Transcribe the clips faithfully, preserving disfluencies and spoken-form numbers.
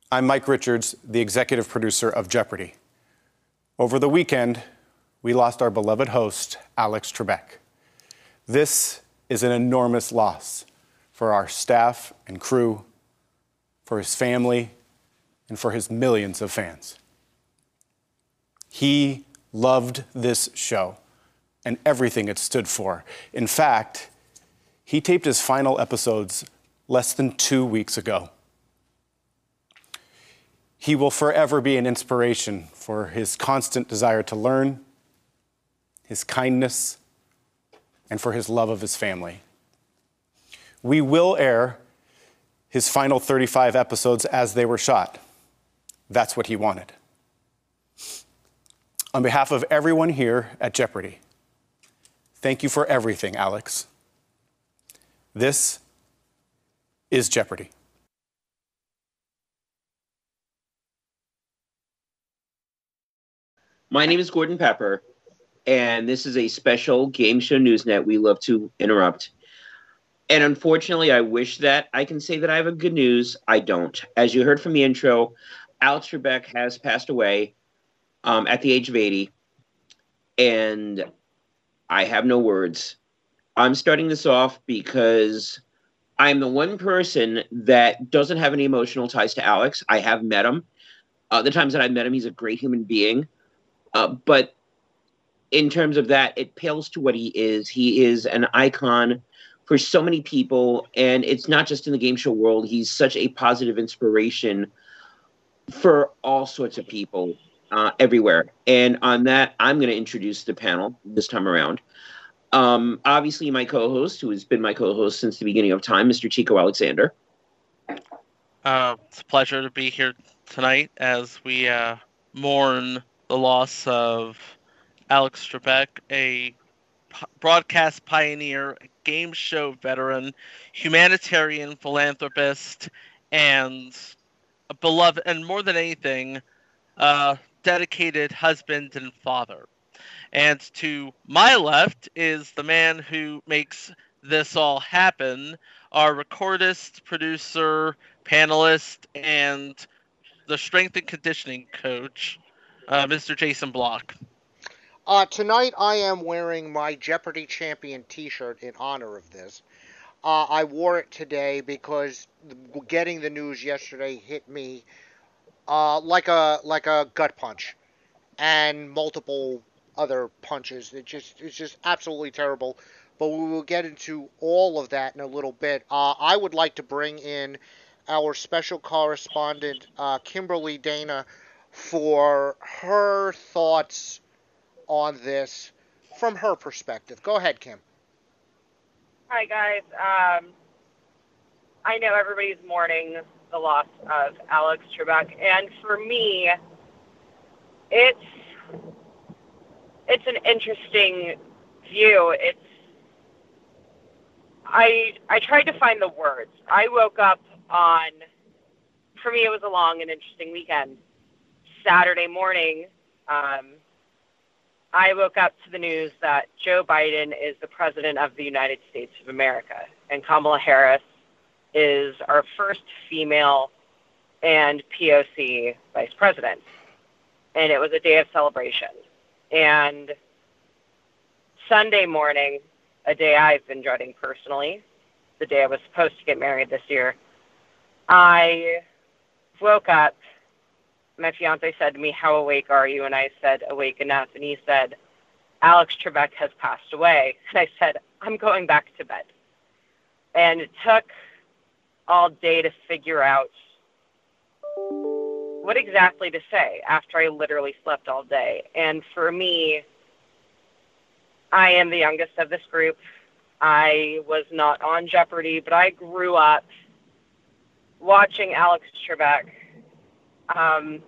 I'm Mike Richards, the executive producer of Jeopardy! Over the weekend, we lost our beloved host, Alex Trebek. This is an enormous loss for our staff and crew, for his family, and for his millions of fans. He loved this show and everything it stood for. In fact, he taped his final episodes less than two weeks ago. He will forever be an inspiration for his constant desire to learn, his kindness, and for his love of his family. We will air his final thirty-five episodes as they were shot. That's what he wanted. On behalf of everyone here at Jeopardy, thank you for everything, Alex. This is Jeopardy! My name is Gordon Pepper, and this is a special game show newsnet we love to interrupt. And unfortunately, I wish that I can say that I have a good news. I don't. As you heard from the intro, Alex Trebek has passed away um, at the age of eighty, and I have no words. I'm starting this off because I'm the one person that doesn't have any emotional ties to Alex. I have met him. Uh, the times that I've met him, he's a great human being. Uh, but in terms of that, it pales to what he is. He is an icon for so many people, and it's not just in the game show world. He's such a positive inspiration for all sorts of people uh, everywhere. And on that, I'm going to introduce the panel this time around. Um, obviously, my co-host, who has been my co-host since the beginning of time, Mister Chico Alexander. Uh, it's a pleasure to be here tonight as we uh, mourn the loss of Alex Trebek, a p- broadcast pioneer, game show veteran, humanitarian philanthropist, and a beloved, and more than anything, uh, dedicated husband and father. And to my left is the man who makes this all happen, our recordist, producer, panelist, and the strength and conditioning coach, uh, Mister Jason Block. Uh, tonight I am wearing my Jeopardy! Champion t-shirt in honor of this. Uh, I wore it today because getting the news yesterday hit me uh, like a like a gut punch, and multiple other punches. It just it's just absolutely terrible. But we will get into all of that in a little bit. Uh, I would like to bring in our special correspondent, uh, Kimberly Dana, for her thoughts on this from her perspective. Go ahead, Kim. Hi, guys. Um, I know everybody's mourning the loss of Alex Trebek, and for me, it's it's an interesting view. It's I I tried to find the words. I woke up on, for me, it was a long and interesting weekend. Saturday morning, um, I woke up to the news that Joe Biden is the president of the United States of America, and Kamala Harris is our first female and P O C vice president. And it was a day of celebration. And Sunday morning, a day I've been dreading personally, the day I was supposed to get married this year, I woke up. My fiance said to me, "How awake are you?" And I said, "Awake enough." And he said, "Alex Trebek has passed away." And I said, "I'm going back to bed." And it took all day to figure out what exactly to say after I literally slept all day. And for me, I am the youngest of this group. I was not on Jeopardy, but I grew up watching Alex Trebek. Um,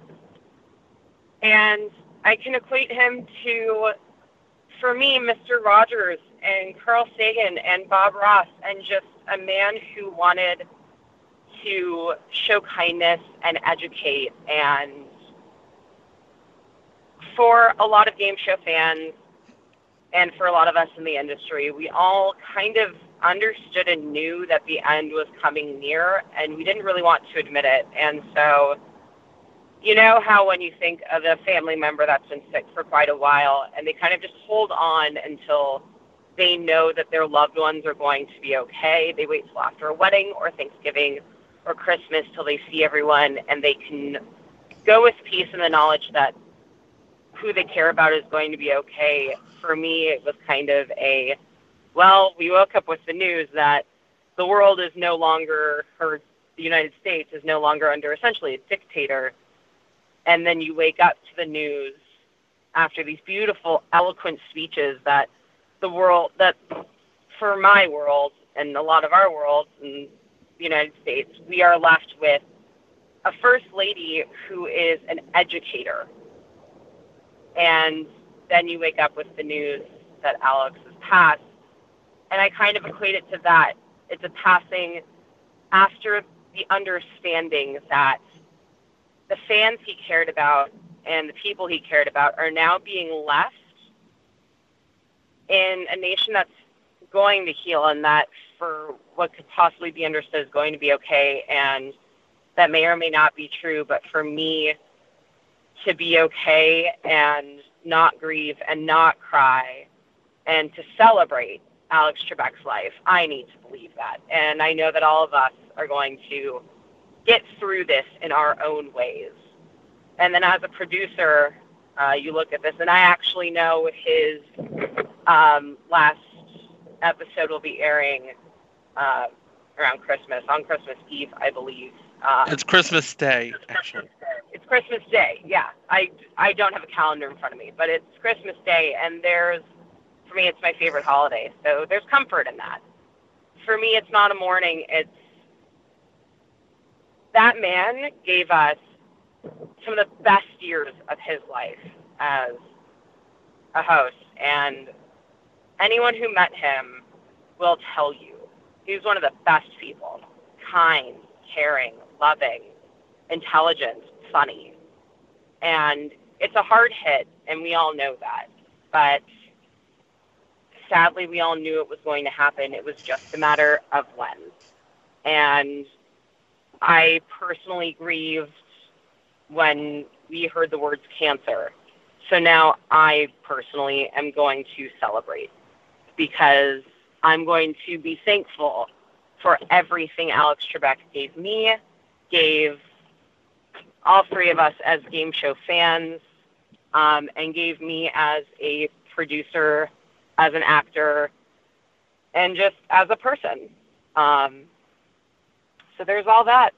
and I can equate him to, for me, Mister Rogers and Carl Sagan and Bob Ross, and just a man who wanted to show kindness and educate. And for a lot of game show fans, and for a lot of us in the industry, we all kind of understood and knew that the end was coming near, and we didn't really want to admit it. And so, you know how when you think of a family member that's been sick for quite a while, and they kind of just hold on until they know that their loved ones are going to be okay. They wait till after a wedding or Thanksgiving or Christmas till they see everyone, and they can go with peace in the knowledge that who they care about is going to be okay. For me, it was kind of a, well, we woke up with the news that the world is no longer, or the United States is no longer under essentially a dictator. And then you wake up to the news after these beautiful, eloquent speeches that the world, that for my world and a lot of our worlds in the United States, we are left with a first lady who is an educator. And then you wake up with the news that Alex has passed. And I kind of equate it to that. It's a passing after the understanding that the fans he cared about and the people he cared about are now being left in a nation that's going to heal, and that for what could possibly be understood is going to be okay. And that may or may not be true, but for me to be okay and not grieve and not cry and to celebrate Alex Trebek's life, I need to believe that. And I know that all of us are going to get through this in our own ways. And then as a producer, uh, you look at this, and I actually know his um, last episode will be airing uh, around Christmas, on Christmas Eve, I believe. Uh, It's Christmas Day, actually. It's Christmas Day, yeah. I, I don't have a calendar in front of me, but it's Christmas Day, and there's, for me, it's my favorite holiday, so there's comfort in that. For me, it's not a mourning, it's, that man gave us some of the best years of his life as a host, and anyone who met him will tell you he's one of the best people. Kind, caring, loving, intelligent, funny. And it's a hard hit, and we all know that. But sadly, we all knew it was going to happen. It was just a matter of when. And I personally grieved when we heard the words cancer. So now I personally am going to celebrate, because I'm going to be thankful for everything Alex Trebek gave me, gave all three of us as game show fans, um, and gave me as a producer, as an actor, and just as a person. Um, so there's all that.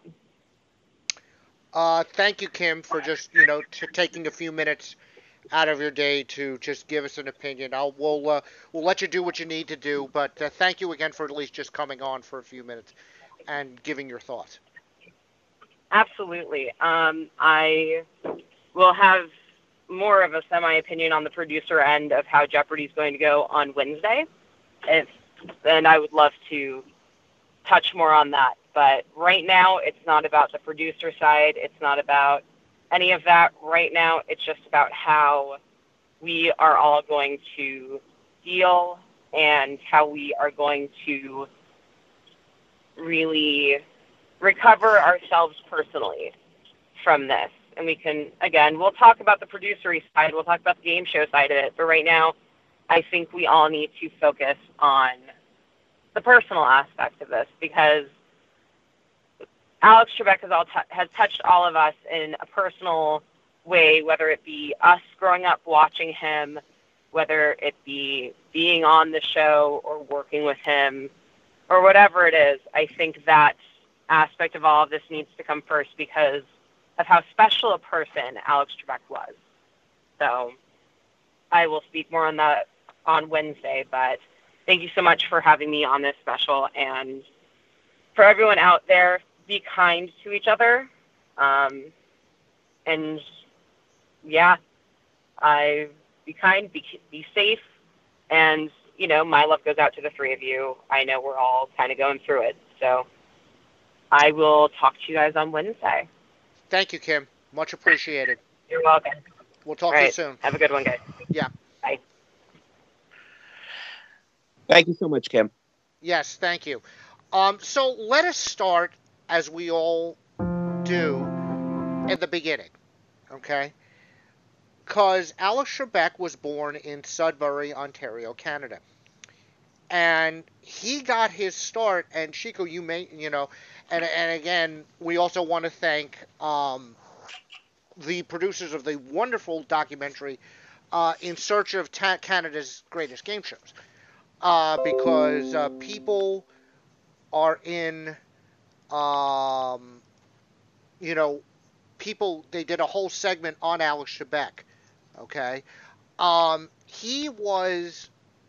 Uh, thank you, Kim, for just, you know, t- taking a few minutes out of your day to just give us an opinion. I'll, we'll, uh, we'll let you do what you need to do, but uh, thank you again for at least just coming on for a few minutes and giving your thoughts. Absolutely. Um, I will have more of a semi-opinion on the producer end of how Jeopardy is going to go on Wednesday, if, and I would love to touch more on that. But right now, it's not about the producer side. It's not about any of that. Right now, it's just about how we are all going to deal and how we are going to really recover ourselves personally from this. And we can, again, we'll talk about the producery side. We'll talk about the game show side of it. But right now, I think we all need to focus on the personal aspect of this, because Alex Trebek has, all t- has touched all of us in a personal way, whether it be us growing up watching him, whether it be being on the show or working with him, or whatever it is. I think that aspect of all of this needs to come first because of how special a person Alex Trebek was. So I will speak more on that on Wednesday, but thank you so much for having me on this special. And for everyone out there, be kind to each other. Um, and yeah, I be kind, be, be safe. And, you know, my love goes out to the three of you. I know we're all kind of going through it. So I will talk to you guys on Wednesday. Thank you, Kim. Much appreciated. You're welcome. We'll talk all to right. you soon. Have a good one, guys. Yeah. Bye. Thank you so much, Kim. Yes, thank you. Um, so let us start, as we all do, at the beginning, okay? Because Alex Trebek was born in Sudbury, Ontario, Canada. And he got his start, and Chico, you may, you know, and, and again, we also want to thank um, the producers of the wonderful documentary, uh, In Search of Ta- Canada's Greatest Game Shows. Uh, because uh, people are in, um, you know, people, they did a whole segment on Alex Trebek, okay? Um, he was,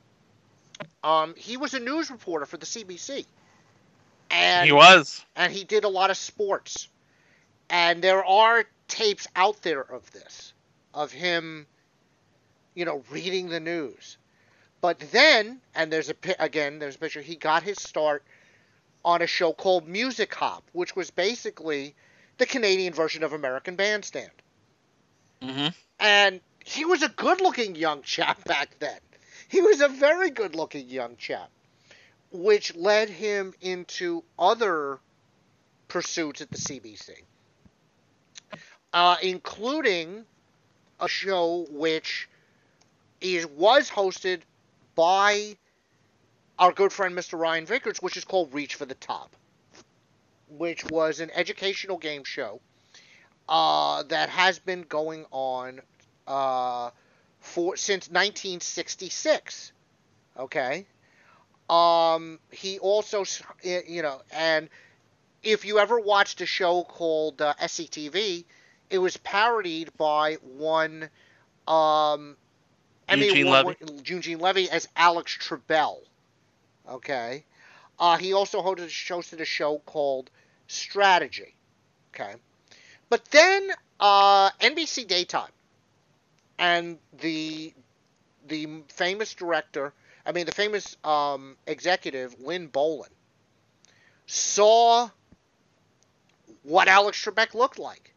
um, he was a news reporter for the C B C. And, He was. And he did a lot of sports. And there are tapes out there of this, of him, you know, reading the news. But then, and there's a, again, there's a picture, he got his start on a show called Music Hop, which was basically the Canadian version of American Bandstand. Mm-hmm. And he was a good-looking young chap back then. He was a very good-looking young chap, which led him into other pursuits at the C B C, uh, including a show which is was hosted by our good friend Mister Ryan Vickers, which is called Reach for the Top, which was an educational game show uh, that has been going on uh, for since nineteen sixty-six. Okay, um, he also, you know, and if you ever watched a show called uh, S C T V, it was parodied by one. Um, Eugene I mean, Levy. Eugene Levy as Alex Trebell. Okay. Uh, he also hosted, hosted a show called Strategy. Okay. But then uh, N B C Daytime and the the famous director, I mean the famous um, executive, Lynn Bolan, saw what Alex Trebek looked like.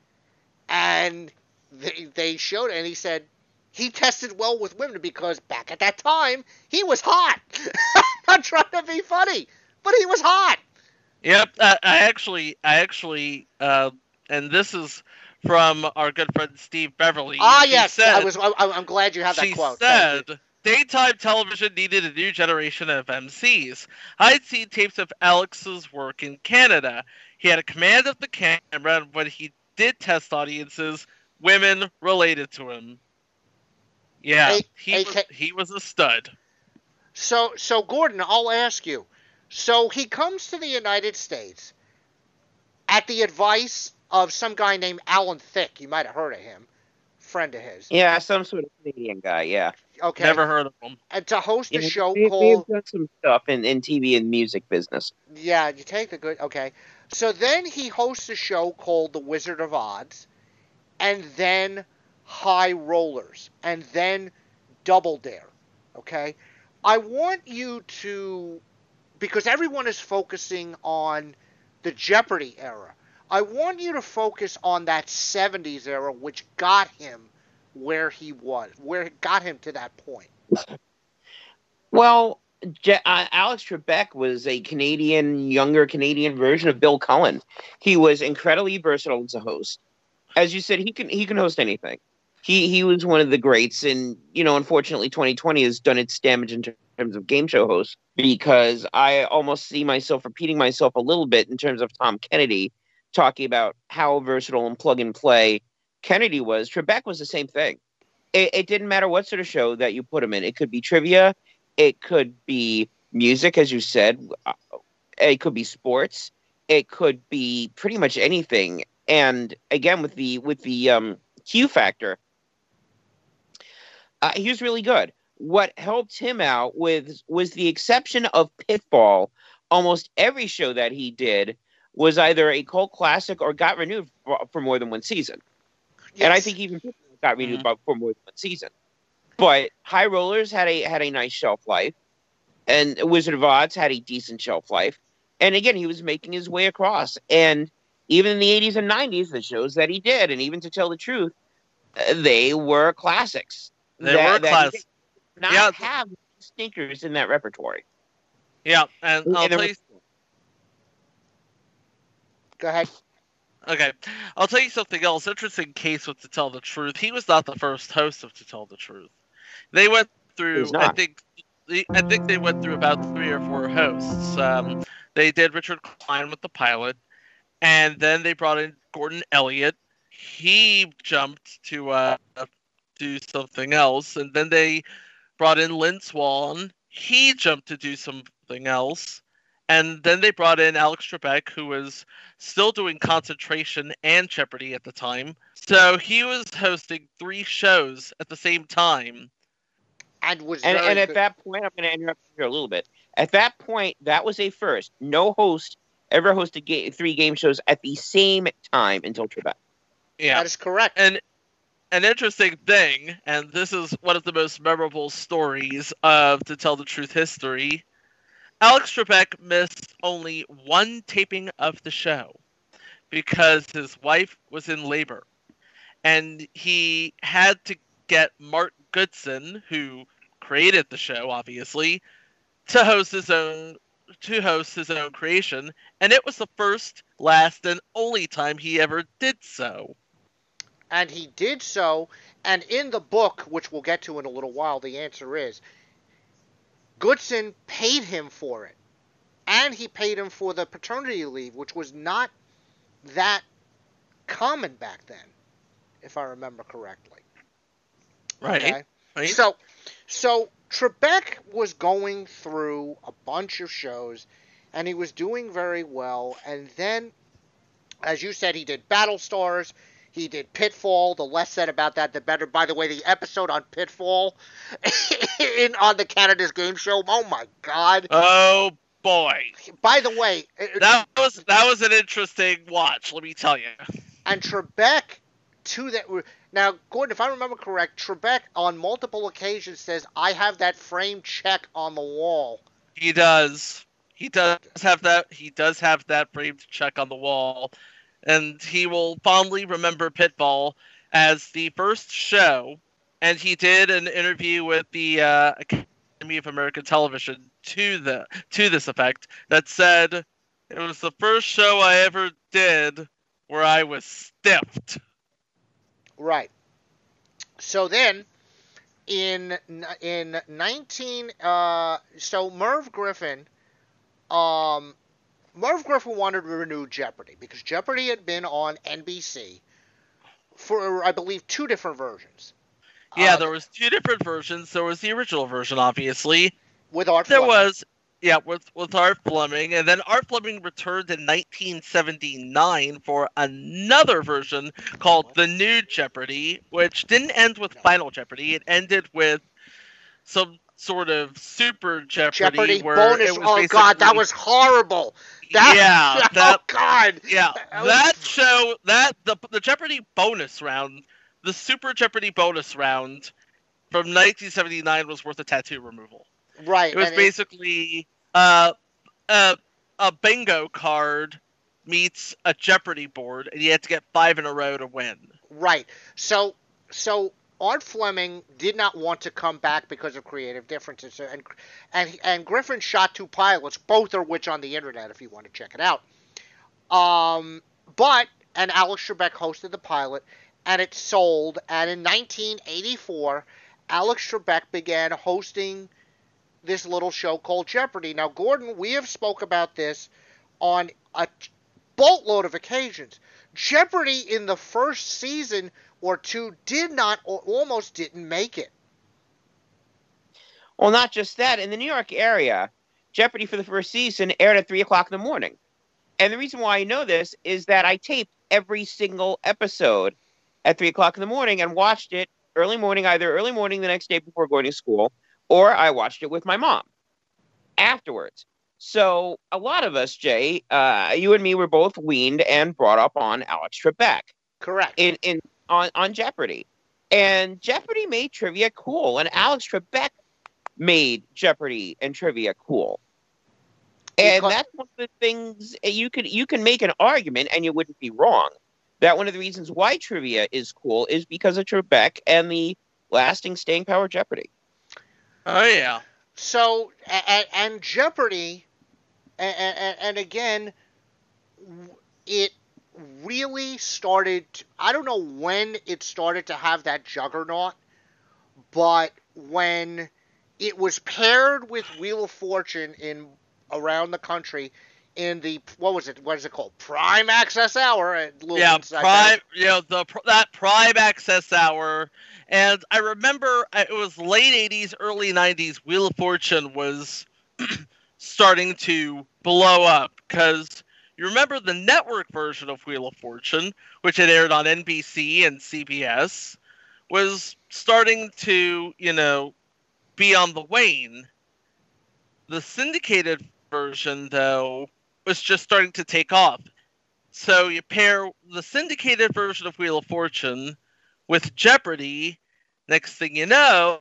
And they, they showed it, and he said, he tested well with women because back at that time, he was hot. I'm not trying to be funny, but he was hot. Yep, I, I actually, I actually, uh, and this is from our good friend Steve Beverly. Ah, she yes, said, I was. I, I'm glad you have that she quote. said, daytime television needed a new generation of M Cs. I'd seen tapes of Alex's work in Canada. He had a command of the camera, and when he did test audiences, women related to him. Yeah, A- he A- was, he was a stud. So, so Gordon, I'll ask you. So he comes to the United States at the advice of some guy named Alan Thicke. You might have heard of him, friend of his. Yeah, some sort of Canadian guy. Yeah. Okay. Never heard of him. And to host a Yeah, show they, called. They've done some stuff in, in T V and music business. Yeah, you take the good. Okay. So then he hosts a show called The Wizard of Odds, and then High Rollers, and then Double Dare. Okay? I want you to, because everyone is focusing on the Jeopardy era, I want you to focus on that seventies era, which got him where he was, where it got him to that point. Well, Je- uh, Alex Trebek was a Canadian, younger Canadian version of Bill Cullen. He was incredibly versatile as a host. As you said, he can he can host anything. He he was one of the greats, and you know, unfortunately, twenty twenty has done its damage in terms of game show hosts, because I almost see myself repeating myself a little bit in terms of Tom Kennedy talking about how versatile and plug and play Kennedy was. Trebek was the same thing. It, it didn't matter what sort of show that you put him in. It could be trivia. It could be music, as you said. It could be sports. It could be pretty much anything. And again, with the with the um, Q factor, uh, he was really good. What helped him out with was the exception of Pitfall. Almost every show that he did was either a cult classic or got renewed for, for more than one season. Yes. And I think even Pitfall got renewed Mhm. for more than one season. But High Rollers had a had a nice shelf life, and Wizard of Odds had a decent shelf life. And again, he was making his way across. And even in the eighties and nineties, the shows that he did, and even to tell the truth, uh, they were classics. They that, were that he class. did not Yeah. have stinkers in that repertoire. Yeah, and I'll And the- tell you. Go ahead. Okay, I'll tell you something else. Interesting case with To Tell the Truth. He was not the first host of To Tell the Truth. They went through. He's I not. think. I think they went through about three or four hosts. Um, they did Richard Klein with the pilot, and then they brought in Gordon Elliott. He jumped to uh, do something else, and then they brought in Lynn Swan. He jumped to do something else. And then they brought in Alex Trebek, who was still doing Concentration and Jeopardy at the time. So he was hosting three shows at the same time. And was And, very and at good. that point, I'm going to interrupt you here a little bit. At that point, that was a first. No host ever hosted ga- three game shows at the same time until Trebek. Yeah. That is correct. And an interesting thing, and this is one of the most memorable stories of To Tell the Truth history, Alex Trebek missed only one taping of the show because his wife was in labor. And he had to get Mark Goodson, who created the show, obviously, to host his own to host his own creation, and it was the first, last, and only time he ever did so. And he did so, and in the book, which we'll get to in a little while, the answer is Goodson paid him for it. And he paid him for the paternity leave, which was not that common back then, if I remember correctly. Right. Okay? Right. So, so Trebek was going through a bunch of shows, and he was doing very well. And then, as you said, he did Battlestars. He did Pitfall. The less said about that, the better. By the way, the episode on Pitfall in on the Canada's Game Show. Oh my God! Oh boy. By the way, it- That was that was an interesting watch, let me tell you. and Trebek to that. Now, Gordon, if I remember correct, Trebek on multiple occasions says, "I have that framed check on the wall." He does. He does have that. He does have that framed check on the wall, and he will fondly remember Pitfall as the first show. And he did an interview with the uh, Academy of American Television to the to this effect that said it was the first show I ever did where I was stiffed. Right. So then, in in nineteen, uh, so Merv Griffin, um, Merv Griffin wanted to renew Jeopardy because Jeopardy had been on N B C for, I believe, two different versions. Yeah, Uh, there was two different versions. There was the original version, obviously. with Art There Fleming. was, yeah, with with Art Fleming, and then Art Fleming returned in nineteen seventy-nine for another version called The New Jeopardy, which didn't end with Final Jeopardy. It ended with some sort of Super Jeopardy, Jeopardy where bonus. it was Oh God, that basically- was horrible. That, yeah, oh that God. yeah, That was- that show that the the Jeopardy bonus round, the Super Jeopardy bonus round from nineteen seventy-nine was worth a tattoo removal. Right. It was and basically uh, a a bingo card meets a Jeopardy board, and you had to get five in a row to win. Right. So, so Art Fleming did not want to come back because of creative differences, and and and Griffin shot two pilots, both of which on the internet if you want to check it out. Um, but and Alex Trebek hosted the pilot, and it sold. And in nineteen eighty-four, Alex Trebek began hosting this little show called Jeopardy. Now, Gordon, we have spoke about this on a boatload of occasions. Jeopardy in the first season or two did not or almost didn't make it. Well, not just that. In the New York area, Jeopardy for the first season aired at three o'clock in the morning. And the reason why I know this is that I taped every single episode at three o'clock in the morning and watched it early morning, either early morning the next day before going to school, or I watched it with my mom afterwards. So a lot of us, Jay, uh, you and me were both weaned and brought up on Alex Trebek Correct. in, in on, on Jeopardy. And Jeopardy made trivia cool, and Alex Trebek made Jeopardy and trivia cool. And Because- that's one of the things you could you can make an argument, and you wouldn't be wrong, that one of the reasons why trivia is cool is because of Trebek and the lasting staying power of Jeopardy. Oh yeah. So, and, and Jeopardy, and, and, and again, it really started, I don't know when it started to have that juggernaut, but when it was paired with Wheel of Fortune in around the country in the, what was it, what is it called? Prime Access Hour. At Little Yeah, Inside prime. There. You know the that Prime Access Hour, and I remember it was late eighties, early nineties. Wheel of Fortune was starting to blow up because you remember the network version of Wheel of Fortune, which had aired on N B C and C B S, was starting to you know be on the wane. The syndicated version, though, was just starting to take off. So you pair the syndicated version of Wheel of Fortune with Jeopardy. Next thing you know,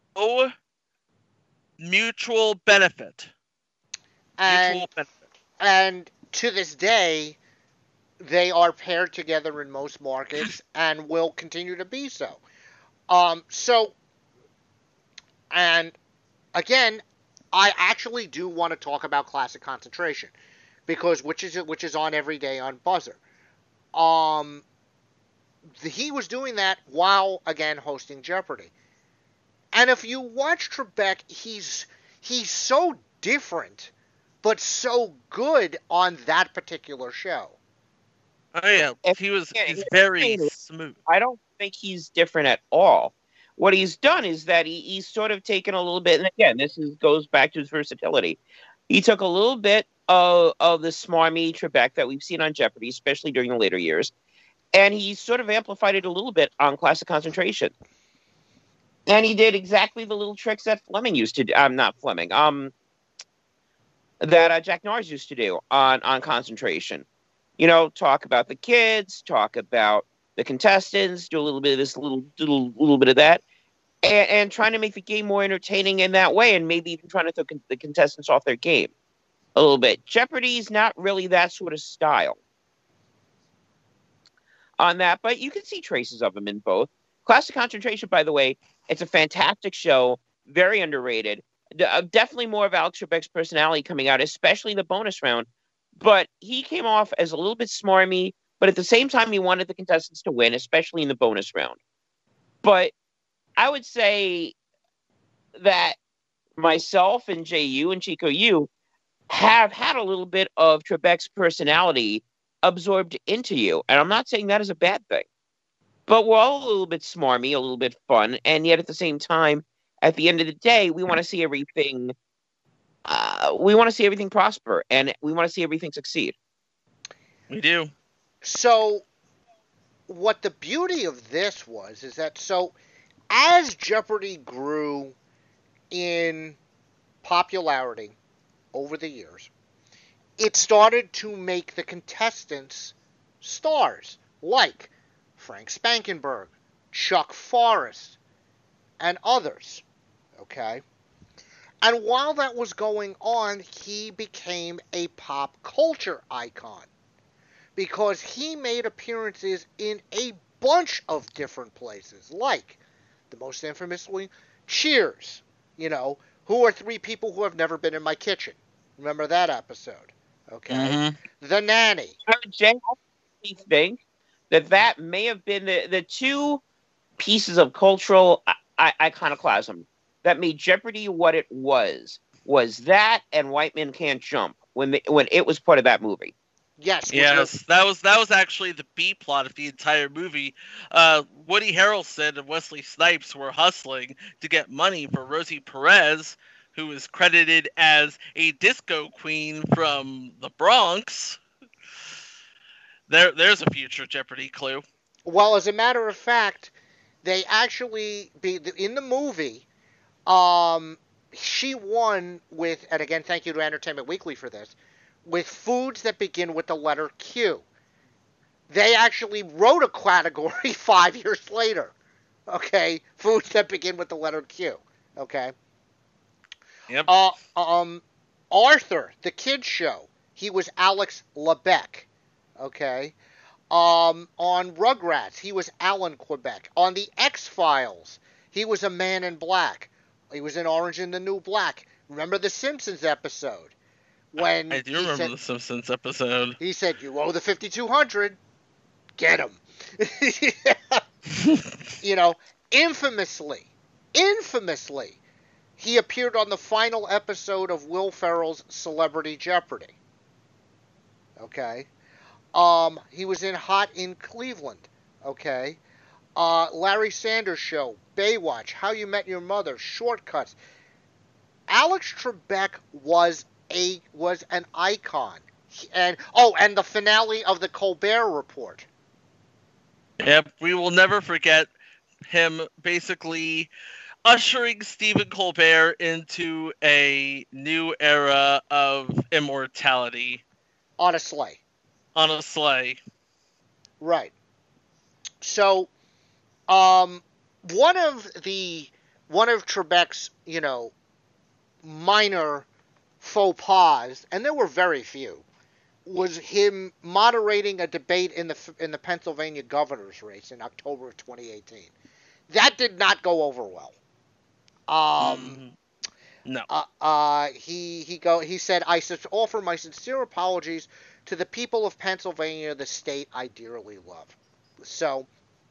mutual benefit. And, Mutual benefit. and to this day, they are paired together in most markets and will continue to be so. Um, so, and again, I actually do want to talk about Classic Concentration because which is which is on every day on Buzzer. Um, he was doing that while again hosting Jeopardy. And if you watch Trebek, he's he's so different, but so good on that particular show. Oh yeah, If- he was. yeah, He's yeah, very yeah. smooth. I don't think he's different at all. What he's done is that he, he's sort of taken a little bit, and again, this is, goes back to his versatility. He took a little bit of, of the smarmy Trebek that we've seen on Jeopardy, especially during the later years, and he sort of amplified it a little bit on Classic Concentration. And he did exactly the little tricks that Fleming used to do. I'm um, not Fleming. Um, that uh, Jack Norris used to do on on Concentration. You know, talk about the kids, talk about the contestants, do a little bit of this, little little little bit of that, and, and trying to make the game more entertaining in that way, and maybe even trying to throw con- the contestants off their game a little bit. Jeopardy's not really that sort of style on that, but you can see traces of him in both. Classic Concentration, by the way, it's a fantastic show, very underrated. D- uh, definitely more of Alex Trebek's personality coming out, especially the bonus round. But he came off as a little bit smarmy, but at the same time, he wanted the contestants to win, especially in the bonus round. But I would say that myself and J U and Chico U have had a little bit of Trebek's personality absorbed into you. And I'm not saying that is a bad thing. But we're all a little bit smarmy, a little bit fun, and yet at the same time, at the end of the day, we want to see everything. Uh, we want to see everything prosper, and we want to see everything succeed. We do. So, what the beauty of this was is that so, as Jeopardy grew in popularity over the years, it started to make the contestants stars, like Frank Spankenberg, Chuck Forrest, and others. Okay? And while that was going on, he became a pop culture icon because he made appearances in a bunch of different places, like the most infamously Cheers, you know, who are three people who have never been in my kitchen. Remember that episode? Okay? Mm-hmm. The Nanny. Jay, I think that that may have been the, the two pieces of cultural I- I- iconoclasm that made Jeopardy what it was. Was that and White Men Can't Jump when the, when it was part of that movie. Yes. Yes, that was that was actually the B plot of the entire movie. Uh, Woody Harrelson and Wesley Snipes were hustling to get money for Rosie Perez, who is credited as a disco queen from the Bronx. There, there's a future Jeopardy clue. Well, as a matter of fact, they actually be in the movie. Um, she won with, and again, thank you to Entertainment Weekly for this, with foods that begin with the letter Q. They actually wrote a category five years later. Okay, foods that begin with the letter Q. Okay. Yep. Uh, um, Arthur, the kids show, he was Alex Lebek. Okay. Um, on Rugrats, he was Alan Quebec. On the X-Files, he was a man in black. He was in Orange and the New Black. Remember the Simpsons episode when I do he remember said, the Simpsons episode. he said, "You owe the fifty-two hundred. Get him." You know, infamously, infamously, he appeared on the final episode of Will Ferrell's Celebrity Jeopardy. Okay. Um, he was in Hot in Cleveland. Okay. Uh, Larry Sanders Show, Baywatch, How You Met Your Mother, Shortcuts. Alex Trebek was a was an icon, and oh, and the finale of the Colbert Report. Yep, we will never forget him basically ushering Stephen Colbert into a new era of immortality On a sleigh. on a sleigh. Right. So, um, one of the one of Trebek's, you know, minor faux pas, and there were very few, was him moderating a debate in the in the Pennsylvania governor's race in October of twenty eighteen. That did not go over well. Um, No. uh, uh, he he go he said, "I offer my sincere apologies to the people of Pennsylvania, the state I dearly love." So,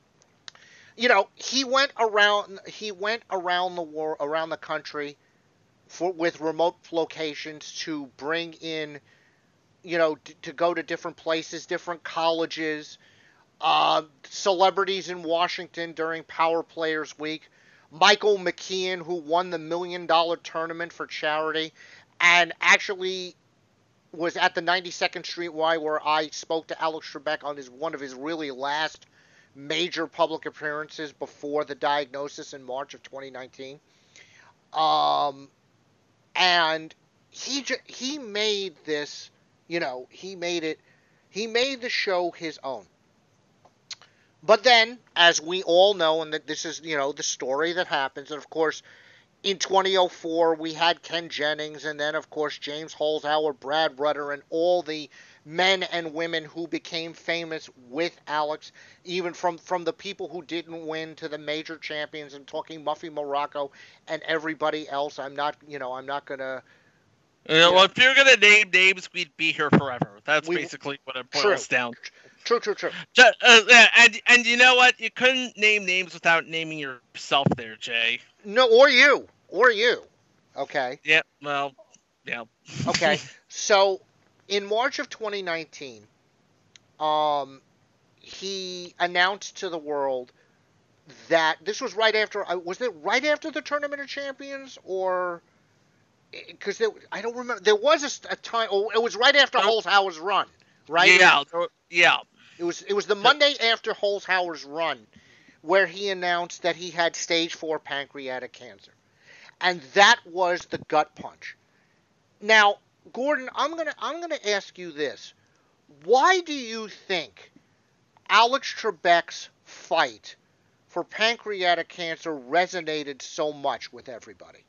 you know, he went around he went around the war around the country for with remote locations to bring in, you know, d- to go to different places, different colleges, uh, celebrities in Washington during Power Players Week. Michael McKeon, who won the million dollar tournament for charity, and actually was at the ninety-second Street Y, where I spoke to Alex Trebek on his one of his really last major public appearances before the diagnosis in March of twenty nineteen. Um, and he ju- he made this, you know, he made it, he made the show his own. But then, as we all know, and that this is, you know, the story that happens, and of course, in twenty oh four, we had Ken Jennings, and then, of course, James Holzhauer, Brad Rutter, and all the men and women who became famous with Alex, even from, from the people who didn't win to the major champions, and talking Muffy Morocco and everybody else. I'm not, you know, I'm not going to... You know, Yeah. well, if you're gonna name names, we'd be here forever. That's We- basically what it True. boils down. True, true, true. Ju- uh, yeah, and and you know what? You couldn't name names without naming yourself there, Jay. No, or you. Or you. Okay. Yeah. Well. Yeah. Okay. So, in March of twenty nineteen, um, he announced to the world that this was right after. uh, Was it right after the Tournament of Champions, or because I don't remember. There was a, s- a time. Oh, it was right after Oh. Holzhauer's run, right? Yeah. there- Yeah. It was. It was the Monday after Holzhauer's run, where he announced that he had stage four pancreatic cancer, and that was the gut punch. Now, Gordon, I'm gonna I'm gonna ask you this: why do you think Alex Trebek's fight for pancreatic cancer resonated so much with everybody?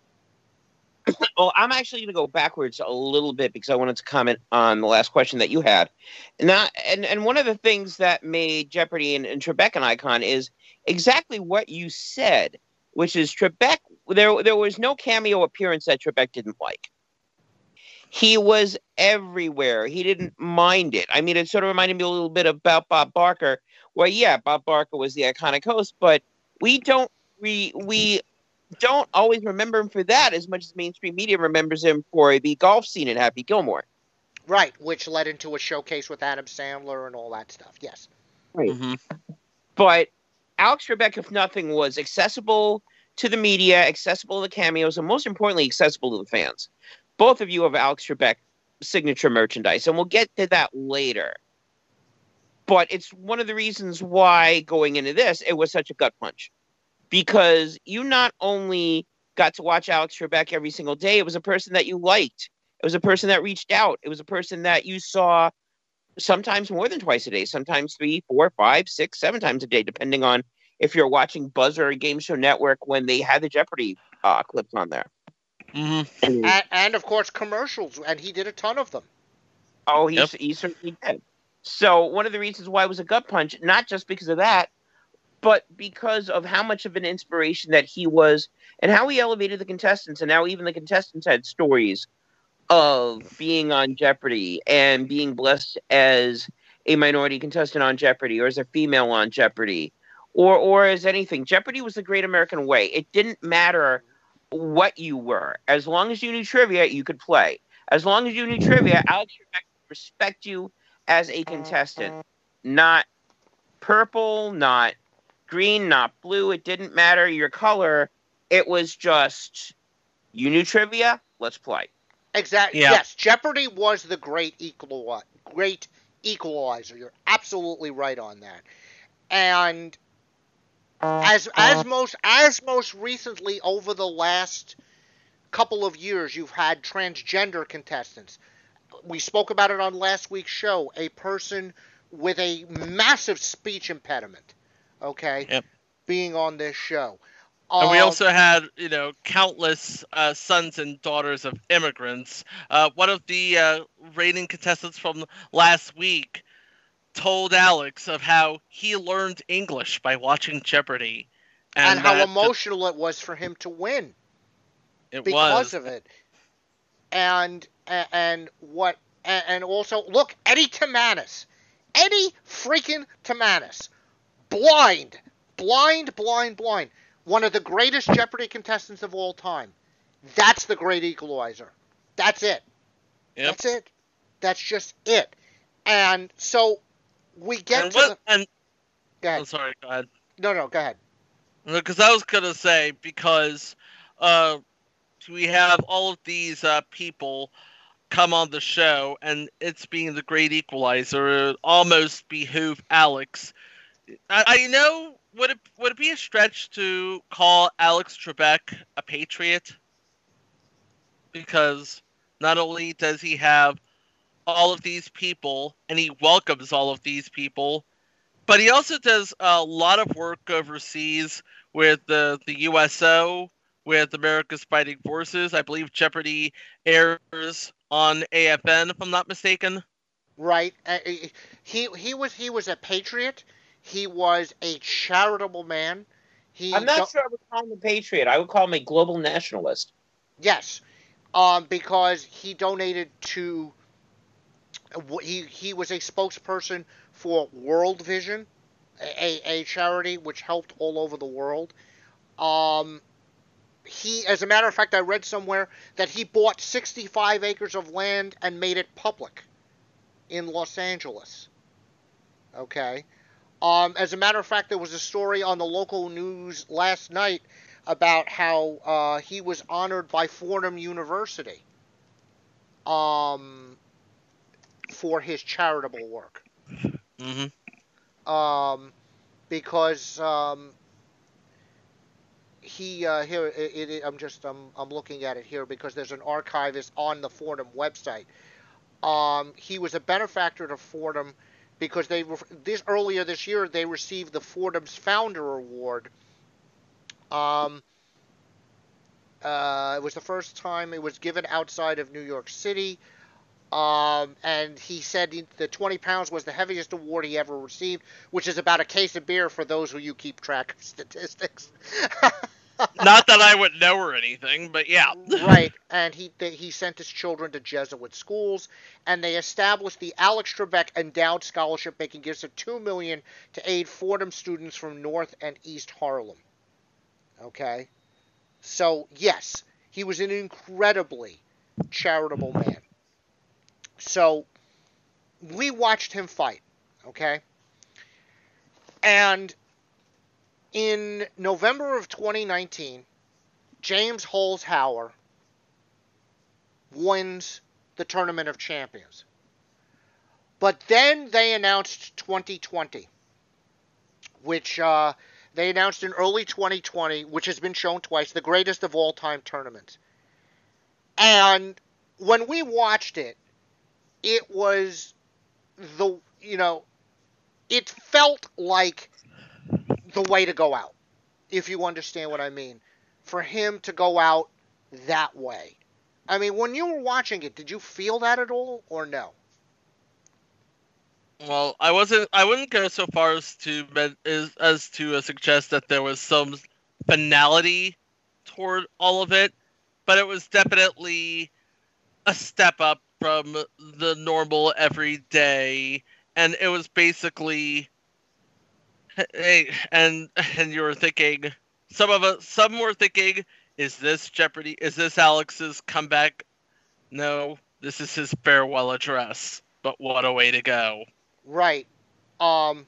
Well, I'm actually going to go backwards a little bit because I wanted to comment on the last question that you had. Not, and, and one of the things that made Jeopardy and, and Trebek an icon is exactly what you said, which is Trebek, there, there was no cameo appearance that Trebek didn't like. He was everywhere. He didn't mind it. I mean, it sort of reminded me a little bit about Bob Barker, where, yeah, Bob Barker was the iconic host, but we don't, we, we, don't always remember him for that as much as mainstream media remembers him for the golf scene in Happy Gilmore. Right, which led into a showcase with Adam Sandler and all that stuff. Yes. Right. Mm-hmm. But Alex Trebek, if nothing, was accessible to the media, accessible to the cameos, and most importantly, accessible to the fans. Both of you have Alex Trebek signature merchandise, and we'll get to that later. But it's one of the reasons why, going into this, it was such a gut punch. Because you not only got to watch Alex Trebek every single day, it was a person that you liked. It was a person that reached out. It was a person that you saw sometimes more than twice a day, sometimes three, four, five, six, seven times a day, depending on if you're watching Buzzer or Game Show Network when they had the Jeopardy uh, clips on there. Mm-hmm. And, and of course, commercials, and he did a ton of them. Oh, he's, Yep. he certainly did. So one of the reasons why it was a gut punch, not just because of that, but because of how much of an inspiration that he was and how he elevated the contestants, and now even the contestants had stories of being on Jeopardy and being blessed as a minority contestant on Jeopardy, or as a female on Jeopardy, or or as anything. Jeopardy was the great American way. It didn't matter what you were. As long as you knew trivia, you could play. As long as you knew trivia, Alex Trebek would respect you as a contestant. Not purple, not green, not blue. It didn't matter your color. It was just, you knew trivia, let's play. Exactly. Yeah. Yes, Jeopardy was the great equali- great equalizer. You're absolutely right on that. And as as most as most recently over the last couple of years, you've had transgender contestants. We spoke about it on last week's show. A person with a massive speech impediment, okay, Yep. being on this show. And we Um, also had, you know, countless uh, sons and daughters of immigrants. Uh, one of the uh, reigning contestants from last week told Alex of how he learned English by watching Jeopardy, and, and, how that emotional it was for him to win it because was. of it. And and, and what and, and also look, Eddie Tamanis, Eddie freaking Tamanis, blind, blind, blind, blind. One of the greatest Jeopardy contestants of all time. That's the great equalizer. That's it. Yep. That's it. That's just it. And so we get and to what, the. and Go ahead. I'm sorry, go ahead. No, no, go ahead. Because I was gonna say, because uh, we have all of these uh, people come on the show, and it's being the great equalizer, it almost behoove Alex. I, I know. Would it would it be a stretch to call Alex Trebek a patriot? Because not only does he have all of these people, and he welcomes all of these people, but he also does a lot of work overseas with the the U S O, with America's Fighting Forces. I believe Jeopardy airs on A F N, if I'm not mistaken. Right. Uh, he he was he was a patriot. He was a charitable man. He I'm not don't- sure I would call him a patriot. I would call him a global nationalist. Yes, um, because he donated to. He he was a spokesperson for World Vision, a, a charity which helped all over the world. Um, he, as a matter of fact, I read somewhere that he bought sixty-five acres of land and made it public in Los Angeles. Okay. Um, as a matter of fact, there was a story on the local news last night about how uh, he was honored by Fordham University um, for his charitable work. Mm-hmm. Um, because um, he uh, here it, it, I'm just I'm I'm looking at it here because there's an archivist on the Fordham website. Um, he was a benefactor to Fordham because they were this earlier this year they received the Fordham's Founder Award. Um, uh, it was the first time it was given outside of New York City. Um, and he said he, the twenty pounds was the heaviest award he ever received, which is about a case of beer for those who you keep track of statistics. Not that I would know or anything, but yeah. Right, and he they, he sent his children to Jesuit schools, and they established the Alex Trebek Endowed Scholarship, making gifts of two million dollars to aid Fordham students from North and East Harlem. Okay, so yes, he was an incredibly charitable man. So we watched him fight, okay, and in November of twenty nineteen, James Holzhauer wins the Tournament of Champions. But then they announced twenty twenty, which uh, they announced in early twenty twenty, which has been shown twice, the greatest of all time tournaments. And when we watched it, it was the, you know, it felt like the way to go out, if you understand what I mean. For him to go out that way. I mean, when you were watching it, did you feel that at all or no? Well, I wasn't. I wouldn't go so far as to men- as, as to uh, suggest that there was some finality toward all of it, but it was definitely a step up from the normal everyday, and it was basically, hey, and and you were thinking, some of us, some were thinking, is this Jeopardy? Is this Alex's comeback? No, this is his farewell address. But what a way to go! Right. Um.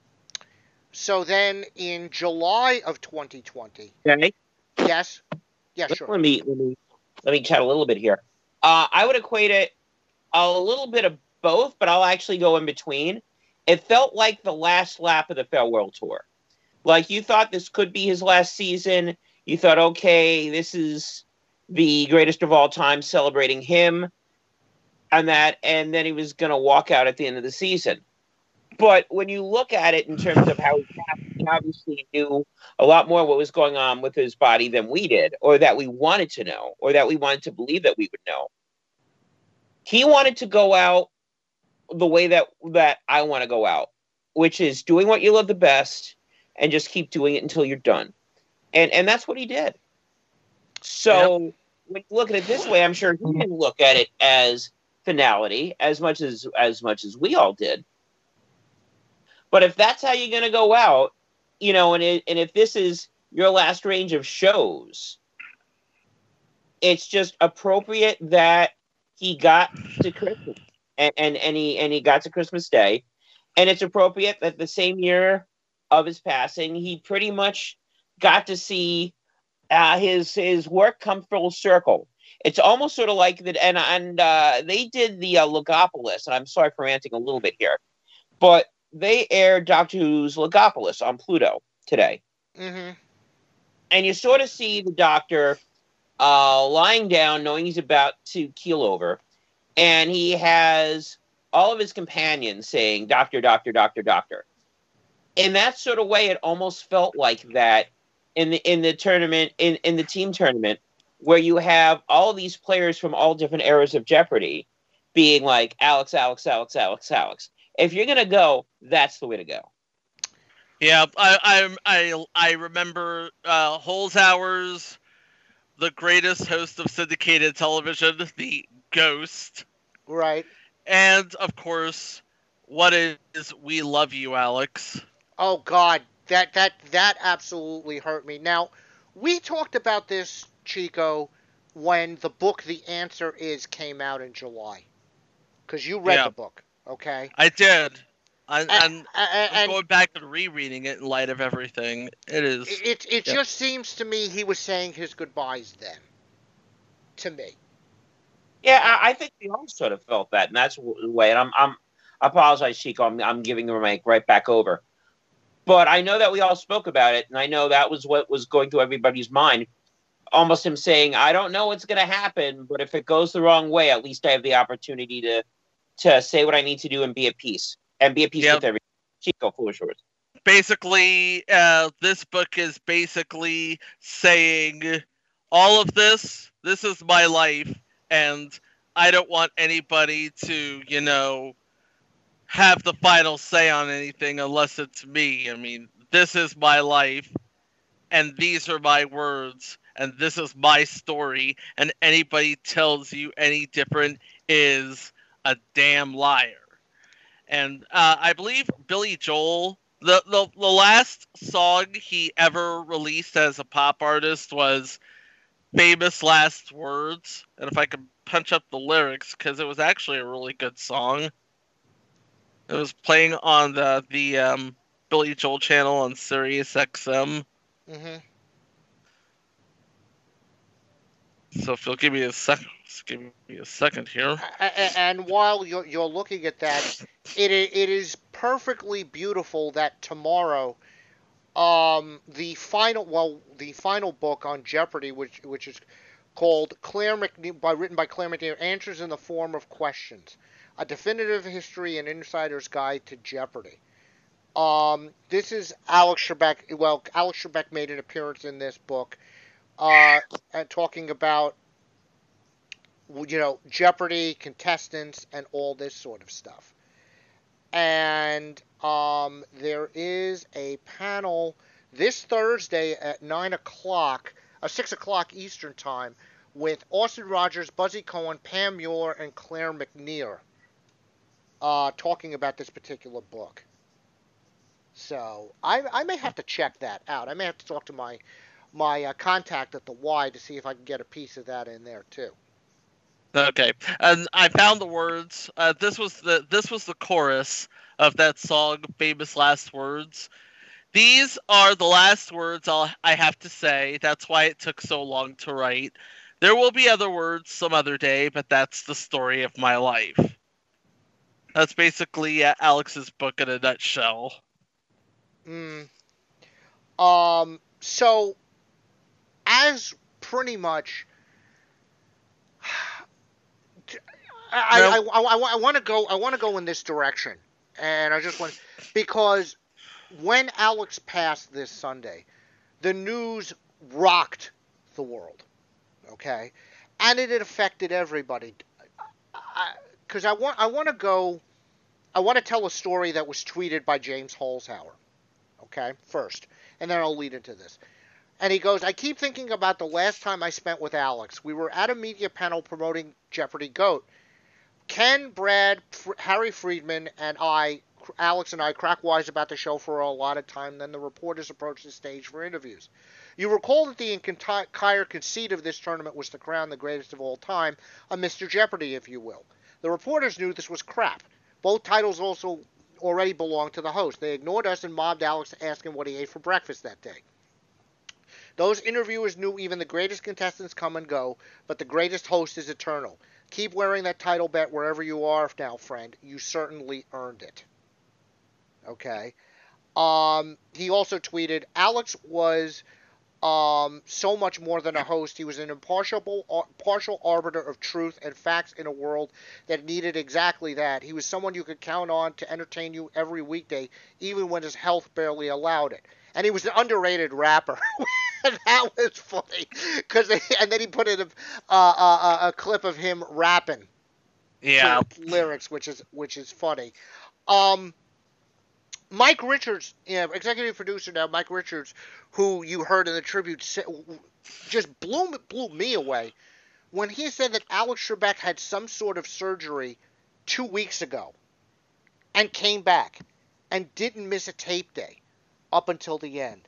So then, in July of twenty twenty, Okay. yes, yeah, Let, sure. let me let me let me chat a little bit here. Uh, I would equate it a little bit of both, but I'll actually go in between. It felt like the last lap of the farewell tour. Like you thought this could be his last season. You thought, okay, this is the greatest of all time, celebrating him, and that, and then he was going to walk out at the end of the season. But when you look at it in terms of how he obviously knew a lot more what was going on with his body than we did, or that we wanted to know, or that we wanted to believe that we would know. He wanted to go out the way that that I want to go out, which is doing what you love the best and just keep doing it until you're done. And and that's what he did. So yep. When you look at it this way, I'm sure he didn't look at it as finality as much as as much as we all did. But if that's how you're going to go out, you know, and it, and if this is your last range of shows, it's just appropriate that he got to Christmas and, and, and he and he got to Christmas Day. And it's appropriate that the same year of his passing, he pretty much got to see uh, his his work come full circle. It's almost sort of like that, and and uh, they did the uh, Logopolis, and I'm sorry for ranting a little bit here, but they aired Doctor Who's Logopolis on Pluto today. Mm-hmm. And you sort of see the Doctor uh, lying down, knowing he's about to keel over, and he has all of his companions saying, Doctor, Doctor, Doctor, Doctor. In that sort of way, it almost felt like that in the in the tournament, in, in the team tournament, where you have all these players from all different eras of Jeopardy being like, Alex, Alex, Alex, Alex, Alex. If you're going to go, that's the way to go. Yeah, I I I, I remember uh, Holzhauer's the greatest host of syndicated television, the Ghost. Right. And, of course, what is We Love You, Alex? Oh, God. That, that, that absolutely hurt me. Now, we talked about this, Chico, when the book The Answer Is came out in July. Because you read yeah. the book, okay? I did. I, and, and, and, I'm going back and rereading it in light of everything. It is. It, it, it yeah. just seems to me he was saying his goodbyes then. To me. Yeah, I, I think we all sort of felt that, and that's the way. And I'm, I'm, I apologize, Chico. I'm, I'm giving the mic right back over. But I know that we all spoke about it, and I know that was what was going through everybody's mind. Almost him saying, "I don't know what's going to happen, but if it goes the wrong way, at least I have the opportunity to, to say what I need to do and be at peace, and be at peace yep. with everyone." Chico, foolish words. Basically, uh, this book is basically saying, all of this, this is my life, and I don't want anybody to, you know, have the final say on anything unless it's me. I mean, this is my life, and these are my words, and this is my story, and anybody tells you any different is a damn liar. And uh, I believe Billy Joel, the, the the last song he ever released as a pop artist was Famous Last Words. And if I could punch up the lyrics, because it was actually a really good song. It was playing on the, the um, Billy Joel channel on Sirius X M. Mm-hmm. So if you'll give me a second, give me a second here. And while you're, you're looking at that, it it is perfectly beautiful that tomorrow, um, the final well, the final book on Jeopardy, which which is called Claire McNeil, by written by Claire McNeil, Answers in the Form of Questions, a definitive history and insider's guide to Jeopardy. Um, this is Alex Trebek. Well, Alex Trebek made an appearance in this book, uh, and talking about, you know, Jeopardy, contestants, and all this sort of stuff. And and um, there is a panel this Thursday at nine o'clock, uh, six o'clock Eastern Time, with Austin Rogers, Buzzy Cohen, Pam Mueller, and Claire McNear uh, talking about this particular book. So I, I may have to check that out. I may have to talk to my my uh, contact at the Y to see if I can get a piece of that in there too. Okay, and I found the words. Uh, this was the this was the chorus of that song, "Famous Last Words." These are the last words I'll, I have to say. That's why it took so long to write. There will be other words some other day, but that's the story of my life. That's basically uh, Alex's book in a nutshell. Mm. Um. So, as pretty much, I No. I, I, I, I want to go. I want to go in this direction, and I just want because when Alex passed this Sunday, the news rocked the world. Okay, and it had affected everybody. Because I, I want I want to go. I want to tell a story that was tweeted by James Holzhauer. Okay, first, and then I'll lead into this. And he goes, I keep thinking about the last time I spent with Alex. We were at a media panel promoting Jeopardy GOAT. Ken, Brad, F- Harry Friedman, and I, Alex and I, crack wise about the show for a lot of time. Then the reporters approached the stage for interviews. You recall that the entire conceit of this tournament was to crown the greatest of all time, a Mister Jeopardy, if you will. The reporters knew this was crap. Both titles also already belonged to the host. They ignored us and mobbed Alex to ask him what he ate for breakfast that day. Those interviewers knew even the greatest contestants come and go, but the greatest host is eternal. Keep wearing that title bet wherever you are now, friend. You certainly earned it. Okay. Um, he also tweeted, Alex was um, so much more than a host. He was an impartial, uh, partial arbiter of truth and facts in a world that needed exactly that. He was someone you could count on to entertain you every weekday, even when his health barely allowed it. And he was an underrated rapper. And that was funny. Cause they, and then he put in a, uh, a, a clip of him rapping. Yeah. Lyrics, which is which is funny. Um, Mike Richards, you know, executive producer now, Mike Richards, who you heard in the tribute, just blew, blew me away when he said that Alex Trebek had some sort of surgery two weeks ago and came back and didn't miss a tape day up until the end.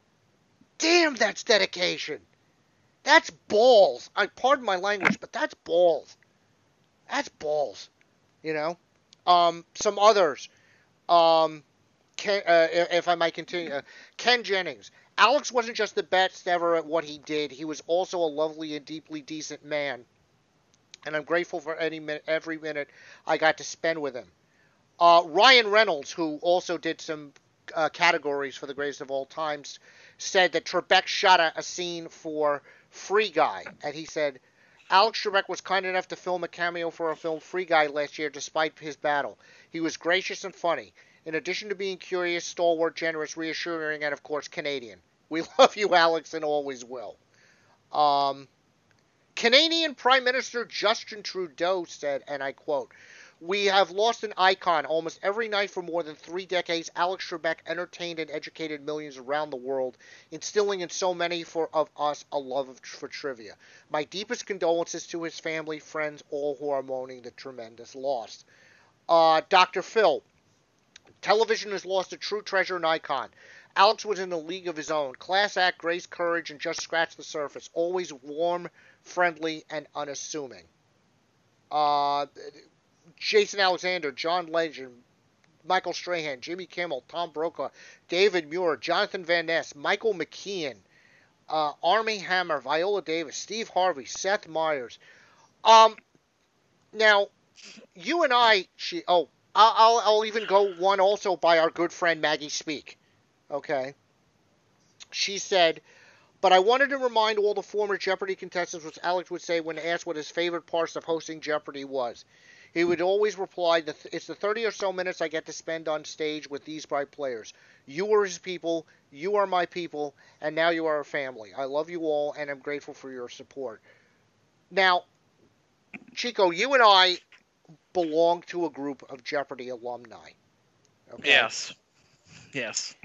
Damn, that's dedication. That's balls. I pardon my language, but that's balls. That's balls. You know? Um, some others. Um, Ken, uh, if I might continue. Uh, Ken Jennings. Alex wasn't just the best ever at what he did. He was also a lovely and deeply decent man. And I'm grateful for any minute, every minute I got to spend with him. Uh, Ryan Reynolds, who also did some uh, categories for the greatest of all times, said that Trebek shot a, a scene for Free Guy. And he said, Alex Trebek was kind enough to film a cameo for a film Free Guy last year despite his battle. He was gracious and funny. In addition to being curious, stalwart, generous, reassuring, and of course Canadian. We love you, Alex, and always will. Um, Canadian Prime Minister Justin Trudeau said, and I quote, we have lost an icon. Almost every night for more than three decades, Alex Trebek entertained and educated millions around the world, instilling in so many for, of us a love of, for trivia. My deepest condolences to his family, friends, all who are mourning the tremendous loss. Uh, Doctor Phil, television has lost a true treasure and icon. Alex was in a league of his own. Class act, grace, courage, and just scratched the surface. Always warm, friendly, and unassuming. Uh... Jason Alexander, John Legend, Michael Strahan, Jimmy Kimmel, Tom Brokaw, David Muir, Jonathan Van Ness, Michael McKeon, uh, Armie Hammer, Viola Davis, Steve Harvey, Seth Meyers. Um, now, you and I, she, oh, I'll, I'll even go one also by our good friend Maggie Speak. Okay. She said, but I wanted to remind all the former Jeopardy contestants what Alex would say when asked what his favorite parts of hosting Jeopardy was. He would always reply, it's the thirty or so minutes I get to spend on stage with these bright players. You are his people, you are my people, and now you are a family. I love you all, and I'm grateful for your support. Now, Chico, you and I belong to a group of Jeopardy alumni. Okay? Yes. Yes.